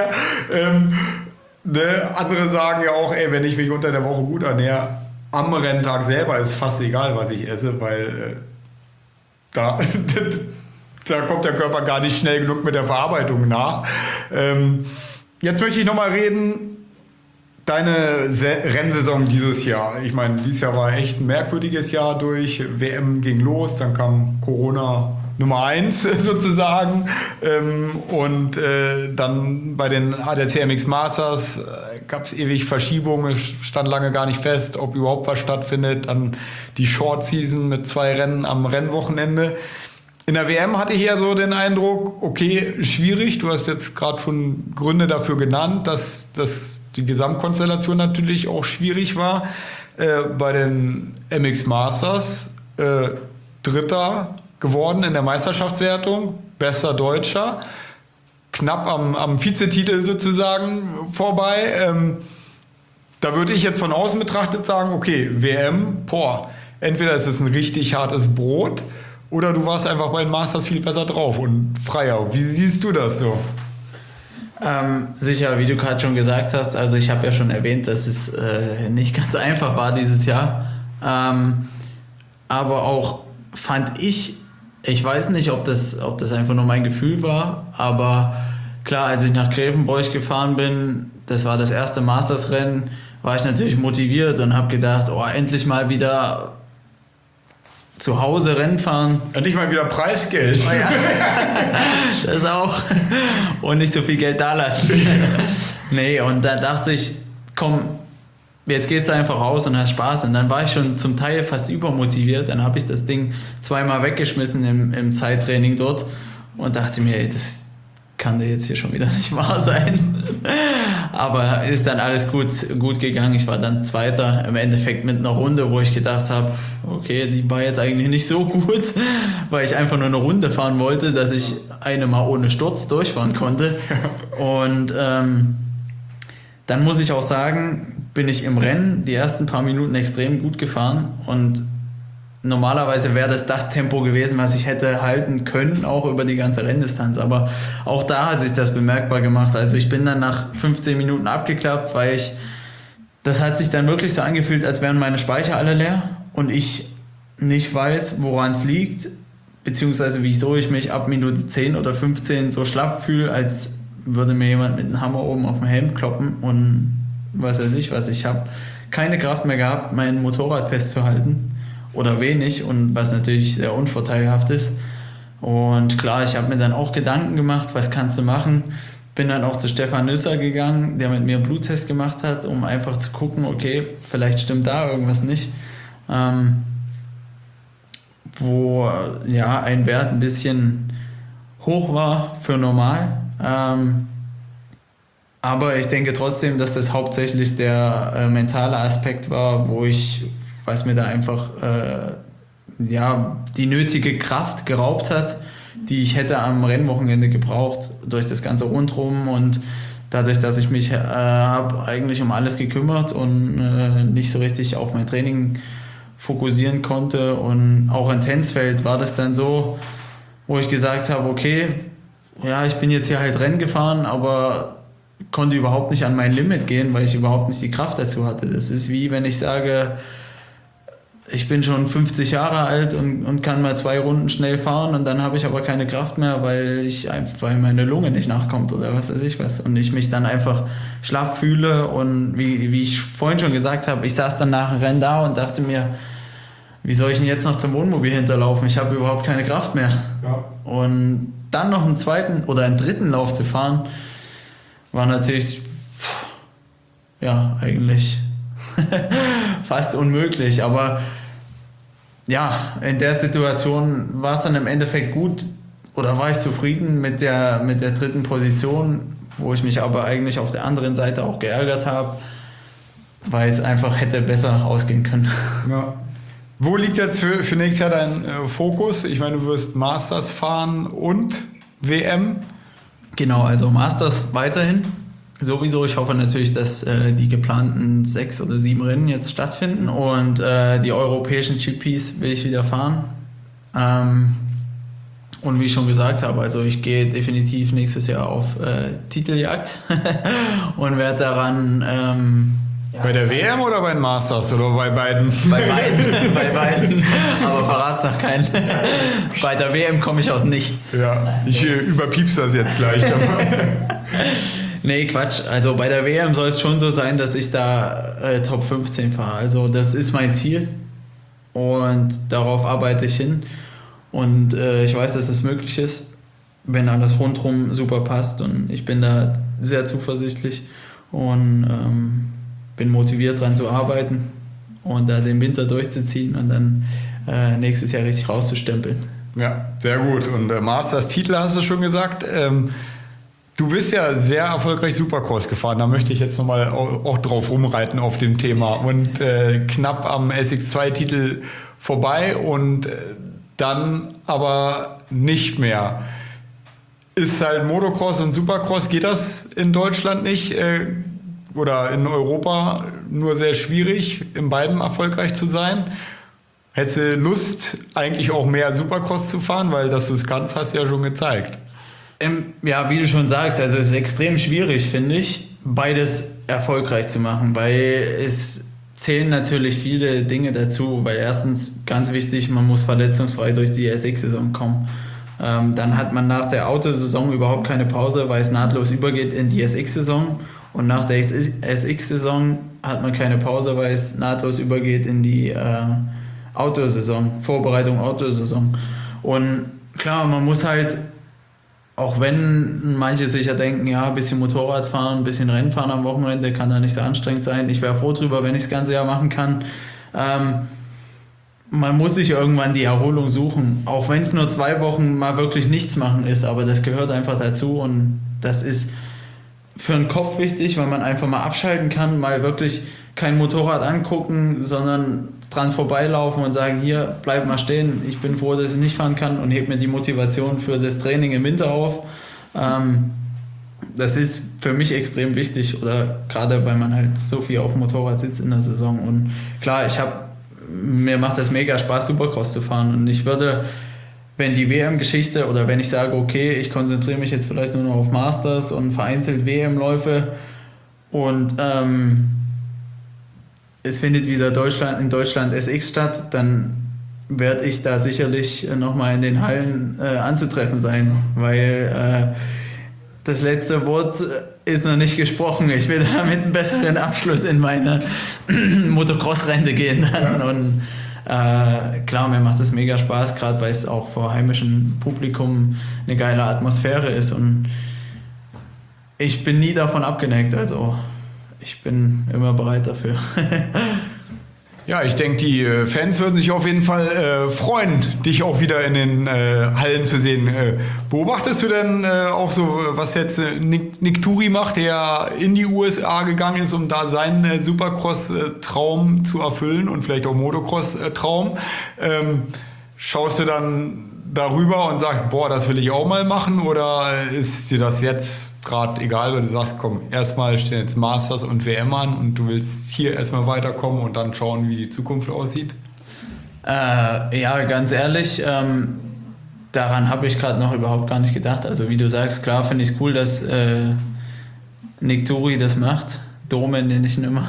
Andere sagen ja auch, wenn ich mich unter der Woche gut ernähre, am Renntag selber ist fast egal, was ich esse, weil da kommt der Körper gar nicht schnell genug mit der Verarbeitung nach. Jetzt möchte ich nochmal reden, deine Rennsaison dieses Jahr. Ich meine, dieses Jahr war echt ein merkwürdiges Jahr durch. WM ging los, dann kam Corona Nummer 1 sozusagen. Und dann bei den ADAC MX Masters gab es ewig Verschiebungen. Es stand lange gar nicht fest, ob überhaupt was stattfindet. Dann die Short Season mit 2 Rennen am Rennwochenende. In der WM hatte ich ja so den Eindruck, okay, schwierig. Du hast jetzt gerade schon Gründe dafür genannt, dass die Gesamtkonstellation natürlich auch schwierig war. Bei den MX Masters Dritter geworden in der Meisterschaftswertung, bester Deutscher, knapp am Vizetitel sozusagen vorbei. Da würde ich jetzt von außen betrachtet sagen, okay, WM, entweder ist es ein richtig hartes Brot oder du warst einfach bei den Masters viel besser drauf und freier. Wie siehst du das so? Sicher, wie du gerade schon gesagt hast, also ich habe ja schon erwähnt, dass es nicht ganz einfach war dieses Jahr, aber auch fand ich weiß nicht, ob das einfach nur mein Gefühl war, aber klar, als ich nach Grevenbroich gefahren bin, das war das erste Masters-Rennen, war ich natürlich motiviert und habe gedacht, endlich mal wieder zu Hause Rennen fahren. Endlich mal wieder Preisgeld. Oh ja. Das auch. Und nicht so viel Geld da lassen. Nee, und da dachte ich, komm, jetzt gehst du einfach raus und hast Spaß. Und dann war ich schon zum Teil fast übermotiviert. Dann habe ich das Ding 2-mal weggeschmissen im Zeittraining dort und dachte mir, das kann dir jetzt hier schon wieder nicht wahr sein. Aber ist dann alles gut gegangen. Ich war dann Zweiter im Endeffekt mit einer Runde, wo ich gedacht habe, okay, die war jetzt eigentlich nicht so gut, weil ich einfach nur eine Runde fahren wollte, dass ich eine mal ohne Sturz durchfahren konnte. Und dann muss ich auch sagen, bin ich im Rennen die ersten paar Minuten extrem gut gefahren und normalerweise wäre das Tempo gewesen, was ich hätte halten können, auch über die ganze Renndistanz. Aber auch da hat sich das bemerkbar gemacht. Also ich bin dann nach 15 Minuten abgeklappt, weil das hat sich dann wirklich so angefühlt, als wären meine Speicher alle leer und ich nicht weiß, woran es liegt, beziehungsweise wieso ich mich ab Minute 10 oder 15 so schlapp fühle, als würde mir jemand mit einem Hammer oben auf den Helm kloppen und was weiß ich was. Ich habe keine Kraft mehr gehabt, mein Motorrad festzuhalten. Oder wenig und was natürlich sehr unvorteilhaft ist. Und klar, ich habe mir dann auch Gedanken gemacht, was kannst du machen. Bin dann auch zu Stefan Nüsser gegangen, der mit mir einen Bluttest gemacht hat, um einfach zu gucken, okay, vielleicht stimmt da irgendwas nicht. Wo ja ein Wert ein bisschen hoch war für normal. Aber ich denke trotzdem, dass das hauptsächlich der mentale Aspekt war, was mir da einfach die nötige Kraft geraubt hat, die ich hätte am Rennwochenende gebraucht, durch das ganze Rundrum und dadurch, dass ich mich habe eigentlich um alles gekümmert und nicht so richtig auf mein Training fokussieren konnte. Und auch in Tensfeld war das dann so, wo ich gesagt habe, okay, ja, ich bin jetzt hier halt Rennen gefahren, aber konnte überhaupt nicht an mein Limit gehen, weil ich überhaupt nicht die Kraft dazu hatte. Das ist wie wenn ich sage, ich bin schon 50 Jahre alt und kann mal 2 Runden schnell fahren und dann habe ich aber keine Kraft mehr, weil meine Lunge nicht nachkommt oder was weiß ich was. Und ich mich dann einfach schlapp fühle und wie ich vorhin schon gesagt habe, ich saß dann nach dem Rennen da und dachte mir, wie soll ich denn jetzt noch zum Wohnmobil hinterlaufen? Ich habe überhaupt keine Kraft mehr. Ja. Und dann noch einen zweiten oder einen dritten Lauf zu fahren, war natürlich, ja, eigentlich fast unmöglich. Aber ja, in der Situation war es dann im Endeffekt gut oder war ich zufrieden mit der dritten Position, wo ich mich aber eigentlich auf der anderen Seite auch geärgert habe, weil es einfach hätte besser ausgehen können. Ja. Wo liegt jetzt für nächstes Jahr dein Fokus? Ich meine, du wirst Masters fahren und WM. Genau, also Masters weiterhin. Sowieso, ich hoffe natürlich, dass die geplanten 6 oder 7 Rennen jetzt stattfinden und die europäischen GPs will ich wieder fahren. Und wie ich schon gesagt habe, also ich gehe definitiv nächstes Jahr auf Titeljagd und werde daran... Bei der WM oder bei den Masters oder bei beiden? Bei beiden. Aber verrat's noch keinen. Bei der WM komme ich aus nichts. Ja, ich überpiepse das jetzt gleich. Nee, Quatsch. Also bei der WM soll es schon so sein, dass ich da Top 15 fahre. Also das ist mein Ziel und darauf arbeite ich hin. Und ich weiß, dass es möglich ist, wenn alles rundherum super passt. Und ich bin da sehr zuversichtlich und bin motiviert dran zu arbeiten und da den Winter durchzuziehen und dann nächstes Jahr richtig rauszustempeln. Ja, sehr gut. Und Masters-Titel hast du schon gesagt. Du bist ja sehr erfolgreich Supercross gefahren. Da möchte ich jetzt nochmal auch drauf rumreiten auf dem Thema. Und knapp am SX2-Titel vorbei und dann aber nicht mehr. Ist halt Motocross und Supercross, geht das in Deutschland nicht? Oder in Europa nur sehr schwierig, in beiden erfolgreich zu sein. Hättest du Lust, eigentlich auch mehr Supercross zu fahren, weil dass du es kannst, hast du ja schon gezeigt. Ja, wie du schon sagst, also es ist extrem schwierig, finde ich, beides erfolgreich zu machen, weil es zählen natürlich viele Dinge dazu, weil erstens, ganz wichtig, man muss verletzungsfrei durch die SX-Saison kommen. Dann hat man nach der Autosaison überhaupt keine Pause, weil es nahtlos übergeht in die SX-Saison. Und nach der SX-Saison hat man keine Pause, weil es nahtlos übergeht in die Autosaison, Vorbereitung Autosaison. Und klar, man muss halt, auch wenn manche sicher denken, ja, ein bisschen Motorrad fahren, ein bisschen Rennen fahren am Wochenende kann da nicht so anstrengend sein. Ich wäre froh drüber, wenn ich das ganze Jahr machen kann. Man muss sich irgendwann die Erholung suchen, auch wenn es nur 2 Wochen mal wirklich nichts machen ist, aber das gehört einfach dazu und das ist für den Kopf wichtig, weil man einfach mal abschalten kann, mal wirklich kein Motorrad angucken, sondern dran vorbeilaufen und sagen, hier, bleib mal stehen, ich bin froh, dass ich nicht fahren kann und heb mir die Motivation für das Training im Winter auf. Das ist für mich extrem wichtig, oder gerade weil man halt so viel auf dem Motorrad sitzt in der Saison. Und klar, mir macht das mega Spaß, Supercross zu fahren und ich würde, wenn die WM-Geschichte oder wenn ich sage, okay, ich konzentriere mich jetzt vielleicht nur noch auf Masters und vereinzelt WM-Läufe und es findet wieder in Deutschland SX statt, dann werde ich da sicherlich nochmal in den Hallen anzutreffen sein, weil das letzte Wort ist noch nicht gesprochen. Ich will da mit einem besseren Abschluss in meine Motocross-Rente gehen dann und klar, mir macht es mega Spaß, gerade weil es auch vor heimischem Publikum eine geile Atmosphäre ist und ich bin nie davon abgeneigt, also ich bin immer bereit dafür. Ja, ich denke, die Fans würden sich auf jeden Fall freuen, dich auch wieder in den Hallen zu sehen. Beobachtest du denn auch so, was jetzt Nick Turi macht, der in die USA gegangen ist, um da seinen Supercross-Traum zu erfüllen und vielleicht auch Motocross-Traum? Schaust du dann darüber und sagst, boah, das will ich auch mal machen, oder ist dir das jetzt gerade egal, weil du sagst, komm, erstmal stehen jetzt Masters und WM an und du willst hier erstmal weiterkommen und dann schauen, wie die Zukunft aussieht? Ja, ganz ehrlich, daran habe ich gerade noch überhaupt gar nicht gedacht. Also wie du sagst, klar finde ich es cool, dass Nick Turi das macht. Dome nenne ich ihn immer.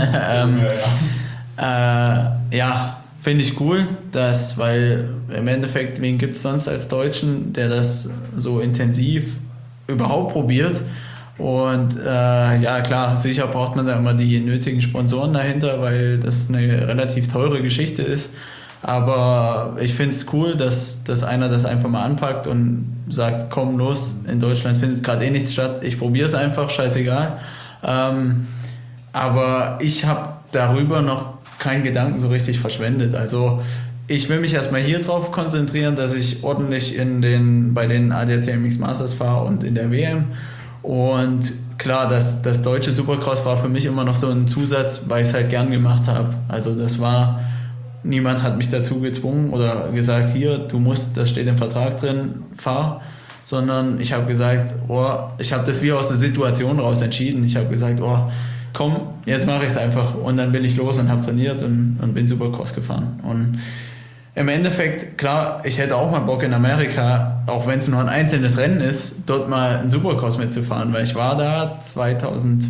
Ja, finde ich cool, weil im Endeffekt, wen gibt es sonst als Deutschen, der das so intensiv überhaupt probiert? Und ja klar, sicher braucht man da immer die nötigen Sponsoren dahinter, weil das eine relativ teure Geschichte ist. Aber ich finde es cool, dass einer das einfach mal anpackt und sagt, komm los, in Deutschland findet gerade nichts statt, ich probiere es einfach, scheißegal. Aber ich habe darüber noch keinen Gedanken so richtig verschwendet. Also ich will mich erstmal hier drauf konzentrieren, dass ich ordentlich bei den ADAC MX Masters fahre und in der WM. Und klar, das deutsche Supercross war für mich immer noch so ein Zusatz, weil ich es halt gern gemacht habe. Also niemand hat mich dazu gezwungen oder gesagt, hier, du musst, das steht im Vertrag drin, fahr. Sondern ich habe gesagt, ich habe das wie aus der Situation raus entschieden. Ich habe gesagt, komm, jetzt mache ich es einfach. Und dann bin ich los und habe trainiert und bin Supercross gefahren. Und im Endeffekt, klar, ich hätte auch mal Bock in Amerika, auch wenn es nur ein einzelnes Rennen ist, dort mal einen Supercross mitzufahren, weil ich war da 2013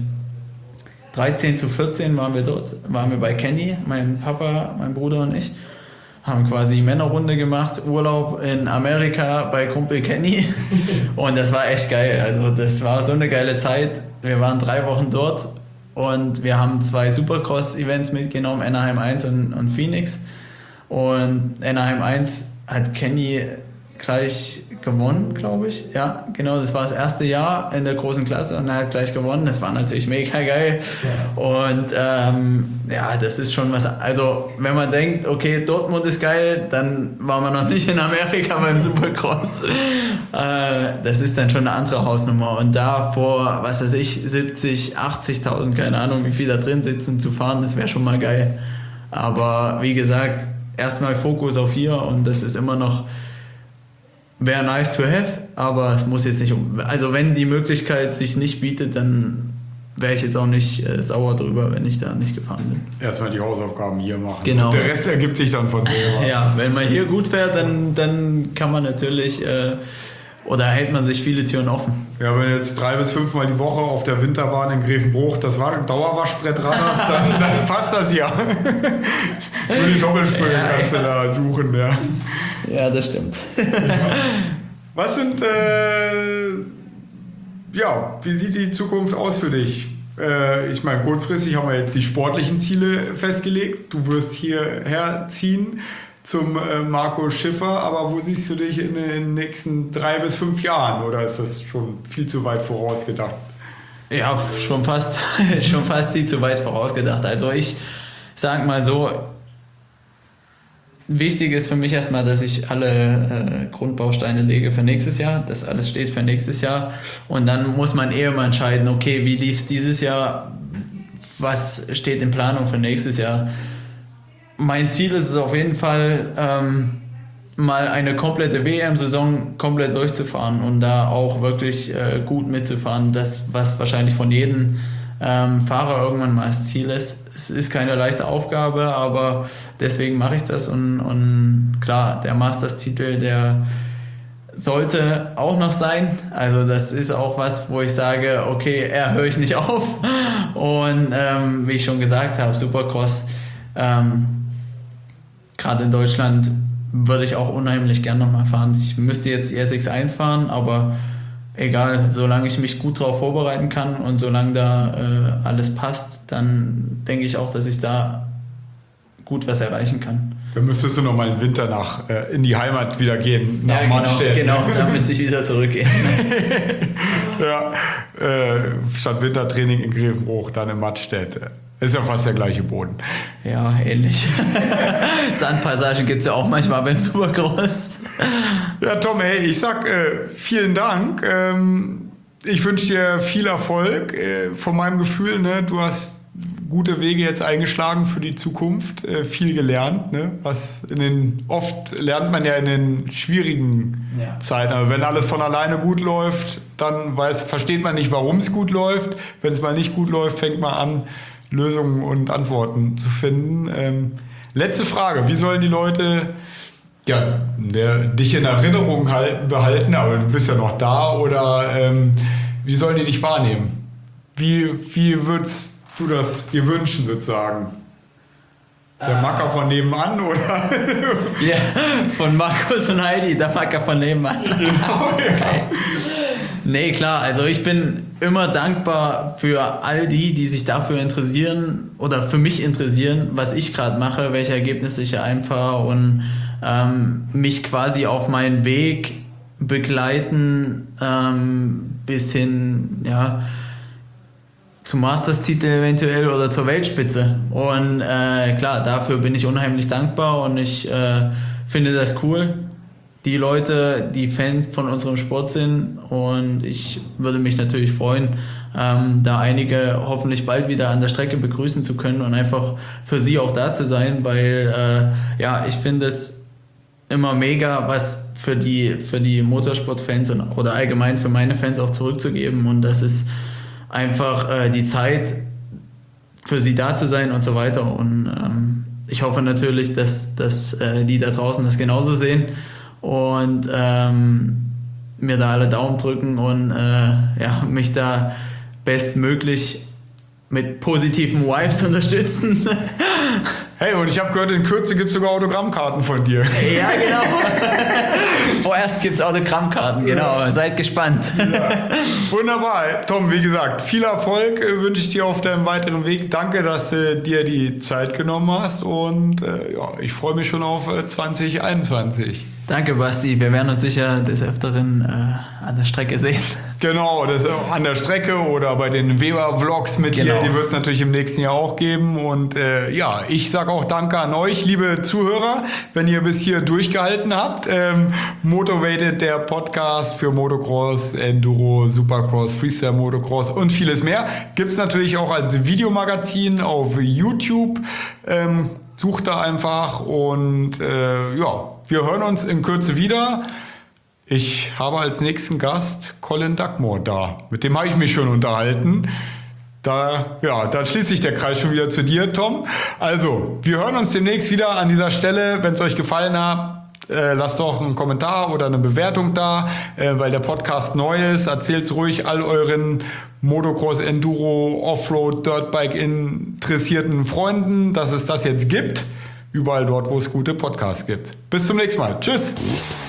zu 14 waren wir bei Kenny, mein Papa, mein Bruder und ich, haben quasi Männerrunde gemacht, Urlaub in Amerika bei Kumpel Kenny und das war echt geil, also das war so eine geile Zeit, wir waren 3 Wochen dort und wir haben 2 Supercross-Events mitgenommen, Anaheim 1 und Phoenix. Und Anaheim 1 hat Kenny gleich gewonnen, glaube ich. Ja, genau, das war das erste Jahr in der großen Klasse und er hat gleich gewonnen. Das war natürlich mega geil. Ja. Und ja, das ist schon was. Also, wenn man denkt, okay, Dortmund ist geil, dann war man noch nicht in Amerika beim Supercross. Das ist dann schon eine andere Hausnummer. Und da vor, was weiß ich, 70, 80.000, keine Ahnung, wie viel da drin sitzen, zu fahren, das wäre schon mal geil. Aber wie gesagt, erstmal Fokus auf hier und das ist immer noch, wäre nice to have, aber es muss jetzt nicht also wenn die Möglichkeit sich nicht bietet, dann wäre ich jetzt auch nicht sauer drüber, wenn ich da nicht gefahren bin. Erstmal die Hausaufgaben hier machen. Genau. Und der Rest ergibt sich dann von selber. Ja, wenn man hier gut fährt, dann kann man natürlich oder hält man sich viele Türen offen. Ja, wenn du jetzt 3 bis 5 Mal die Woche auf der Winterbahn in Grevenbruch das Dauerwaschbrett ran hast, dann passt das ja. Nur die Doppelsprünge kannst du da suchen, ja. Ja, das stimmt. Was sind, wie sieht die Zukunft aus für dich? Ich meine, kurzfristig haben wir jetzt die sportlichen Ziele festgelegt. Du wirst hierher ziehen zum Marco Schiffer, aber wo siehst du dich in den nächsten 3 bis 5 Jahren oder ist das schon viel zu weit vorausgedacht? Ja, schon fast viel zu weit vorausgedacht. Also ich sag mal so, wichtig ist für mich erstmal, dass ich alle Grundbausteine lege für nächstes Jahr, dass alles steht für nächstes Jahr und dann muss man mal entscheiden, okay, wie lief es dieses Jahr, was steht in Planung für nächstes Jahr. Mein Ziel ist es auf jeden Fall, mal eine komplette WM-Saison komplett durchzufahren und da auch wirklich gut mitzufahren. Das, was wahrscheinlich von jedem Fahrer irgendwann mal das Ziel ist. Es ist keine leichte Aufgabe, aber deswegen mache ich das und klar, der Masters-Titel, der sollte auch noch sein. Also das ist auch was, wo ich sage, okay, höre ich nicht auf. Und wie ich schon gesagt habe, Supercross, gerade in Deutschland würde ich auch unheimlich gern nochmal fahren. Ich müsste jetzt die SX1 fahren, aber egal, solange ich mich gut darauf vorbereiten kann und solange da alles passt, dann denke ich auch, dass ich da gut was erreichen kann. Dann müsstest du noch mal im Winter in die Heimat wieder gehen, nach Mattstedt. Genau, da müsste ich wieder zurückgehen. Ja, statt Wintertraining in Grevenbruch, dann in Mattstedt. Ist ja fast der gleiche Boden. Ja, ähnlich. Sandpassagen gibt es ja auch manchmal beim Supercross. Ja, Tom, hey, ich sag vielen Dank. Ich wünsche dir viel Erfolg. Von meinem Gefühl, ne, du hast gute Wege jetzt eingeschlagen für die Zukunft, viel gelernt. Ne? Oft lernt man ja in den schwierigen Zeiten. Aber wenn alles von alleine gut läuft, dann versteht man nicht, warum es gut läuft. Wenn es mal nicht gut läuft, fängt man an, Lösungen und Antworten zu finden. Letzte Frage, wie sollen die Leute dich in Erinnerung behalten, aber du bist ja noch da, oder wie sollen die dich wahrnehmen? Wie würdest du das dir wünschen, sozusagen? Der Macker von nebenan, oder? Ja, von Markus und Heidi, der Macker von nebenan. Genau, ja. Nee, klar, also ich bin immer dankbar für all die sich dafür interessieren oder für mich interessieren, was ich gerade mache, welche Ergebnisse ich einfahre und mich quasi auf meinen Weg begleiten bis hin, ja, zum Masters-Titel eventuell oder zur Weltspitze. Und klar, dafür bin ich unheimlich dankbar und ich finde das cool. Die Leute, die Fans von unserem Sport sind, und ich würde mich natürlich freuen, da einige hoffentlich bald wieder an der Strecke begrüßen zu können und einfach für sie auch da zu sein, weil ich finde es immer mega, was für die Motorsportfans oder allgemein für meine Fans auch zurückzugeben, und das ist einfach die Zeit für sie da zu sein und so weiter, und ich hoffe natürlich, dass die da draußen das genauso sehen und mir da alle Daumen drücken und mich da bestmöglich mit positiven Vibes unterstützen. Hey, und ich habe gehört, in Kürze gibt es sogar Autogrammkarten von dir. Ja, genau. Vorerst gibt es Autogrammkarten, genau. Ja. Seid gespannt. Ja. Wunderbar. Tom, wie gesagt, viel Erfolg wünsche ich dir auf deinem weiteren Weg. Danke, dass du dir die Zeit genommen hast, und ich freue mich schon auf 2021. Danke, Basti. Wir werden uns sicher des Öfteren an der Strecke sehen. Genau, das an der Strecke oder bei den Weber-Vlogs mit dir, die wird es natürlich im nächsten Jahr auch geben. Und ich sage auch Danke an euch, liebe Zuhörer, wenn ihr bis hier durchgehalten habt. Motivated, der Podcast für Motocross, Enduro, Supercross, Freestyle Motocross und vieles mehr. Gibt es natürlich auch als Videomagazin auf YouTube. Sucht da einfach, und wir hören uns in Kürze wieder. Ich habe als nächsten Gast Colin Dugmore da. Mit dem habe ich mich schon unterhalten. Da schließt sich der Kreis schon wieder zu dir, Tom. Also, wir hören uns demnächst wieder an dieser Stelle. Wenn es euch gefallen hat, lasst doch einen Kommentar oder eine Bewertung da, weil der Podcast neu ist. Erzählt ruhig all euren Motocross, Enduro, Offroad, Dirtbike interessierten Freunden, dass es das jetzt gibt. Überall dort, wo es gute Podcasts gibt. Bis zum nächsten Mal. Tschüss.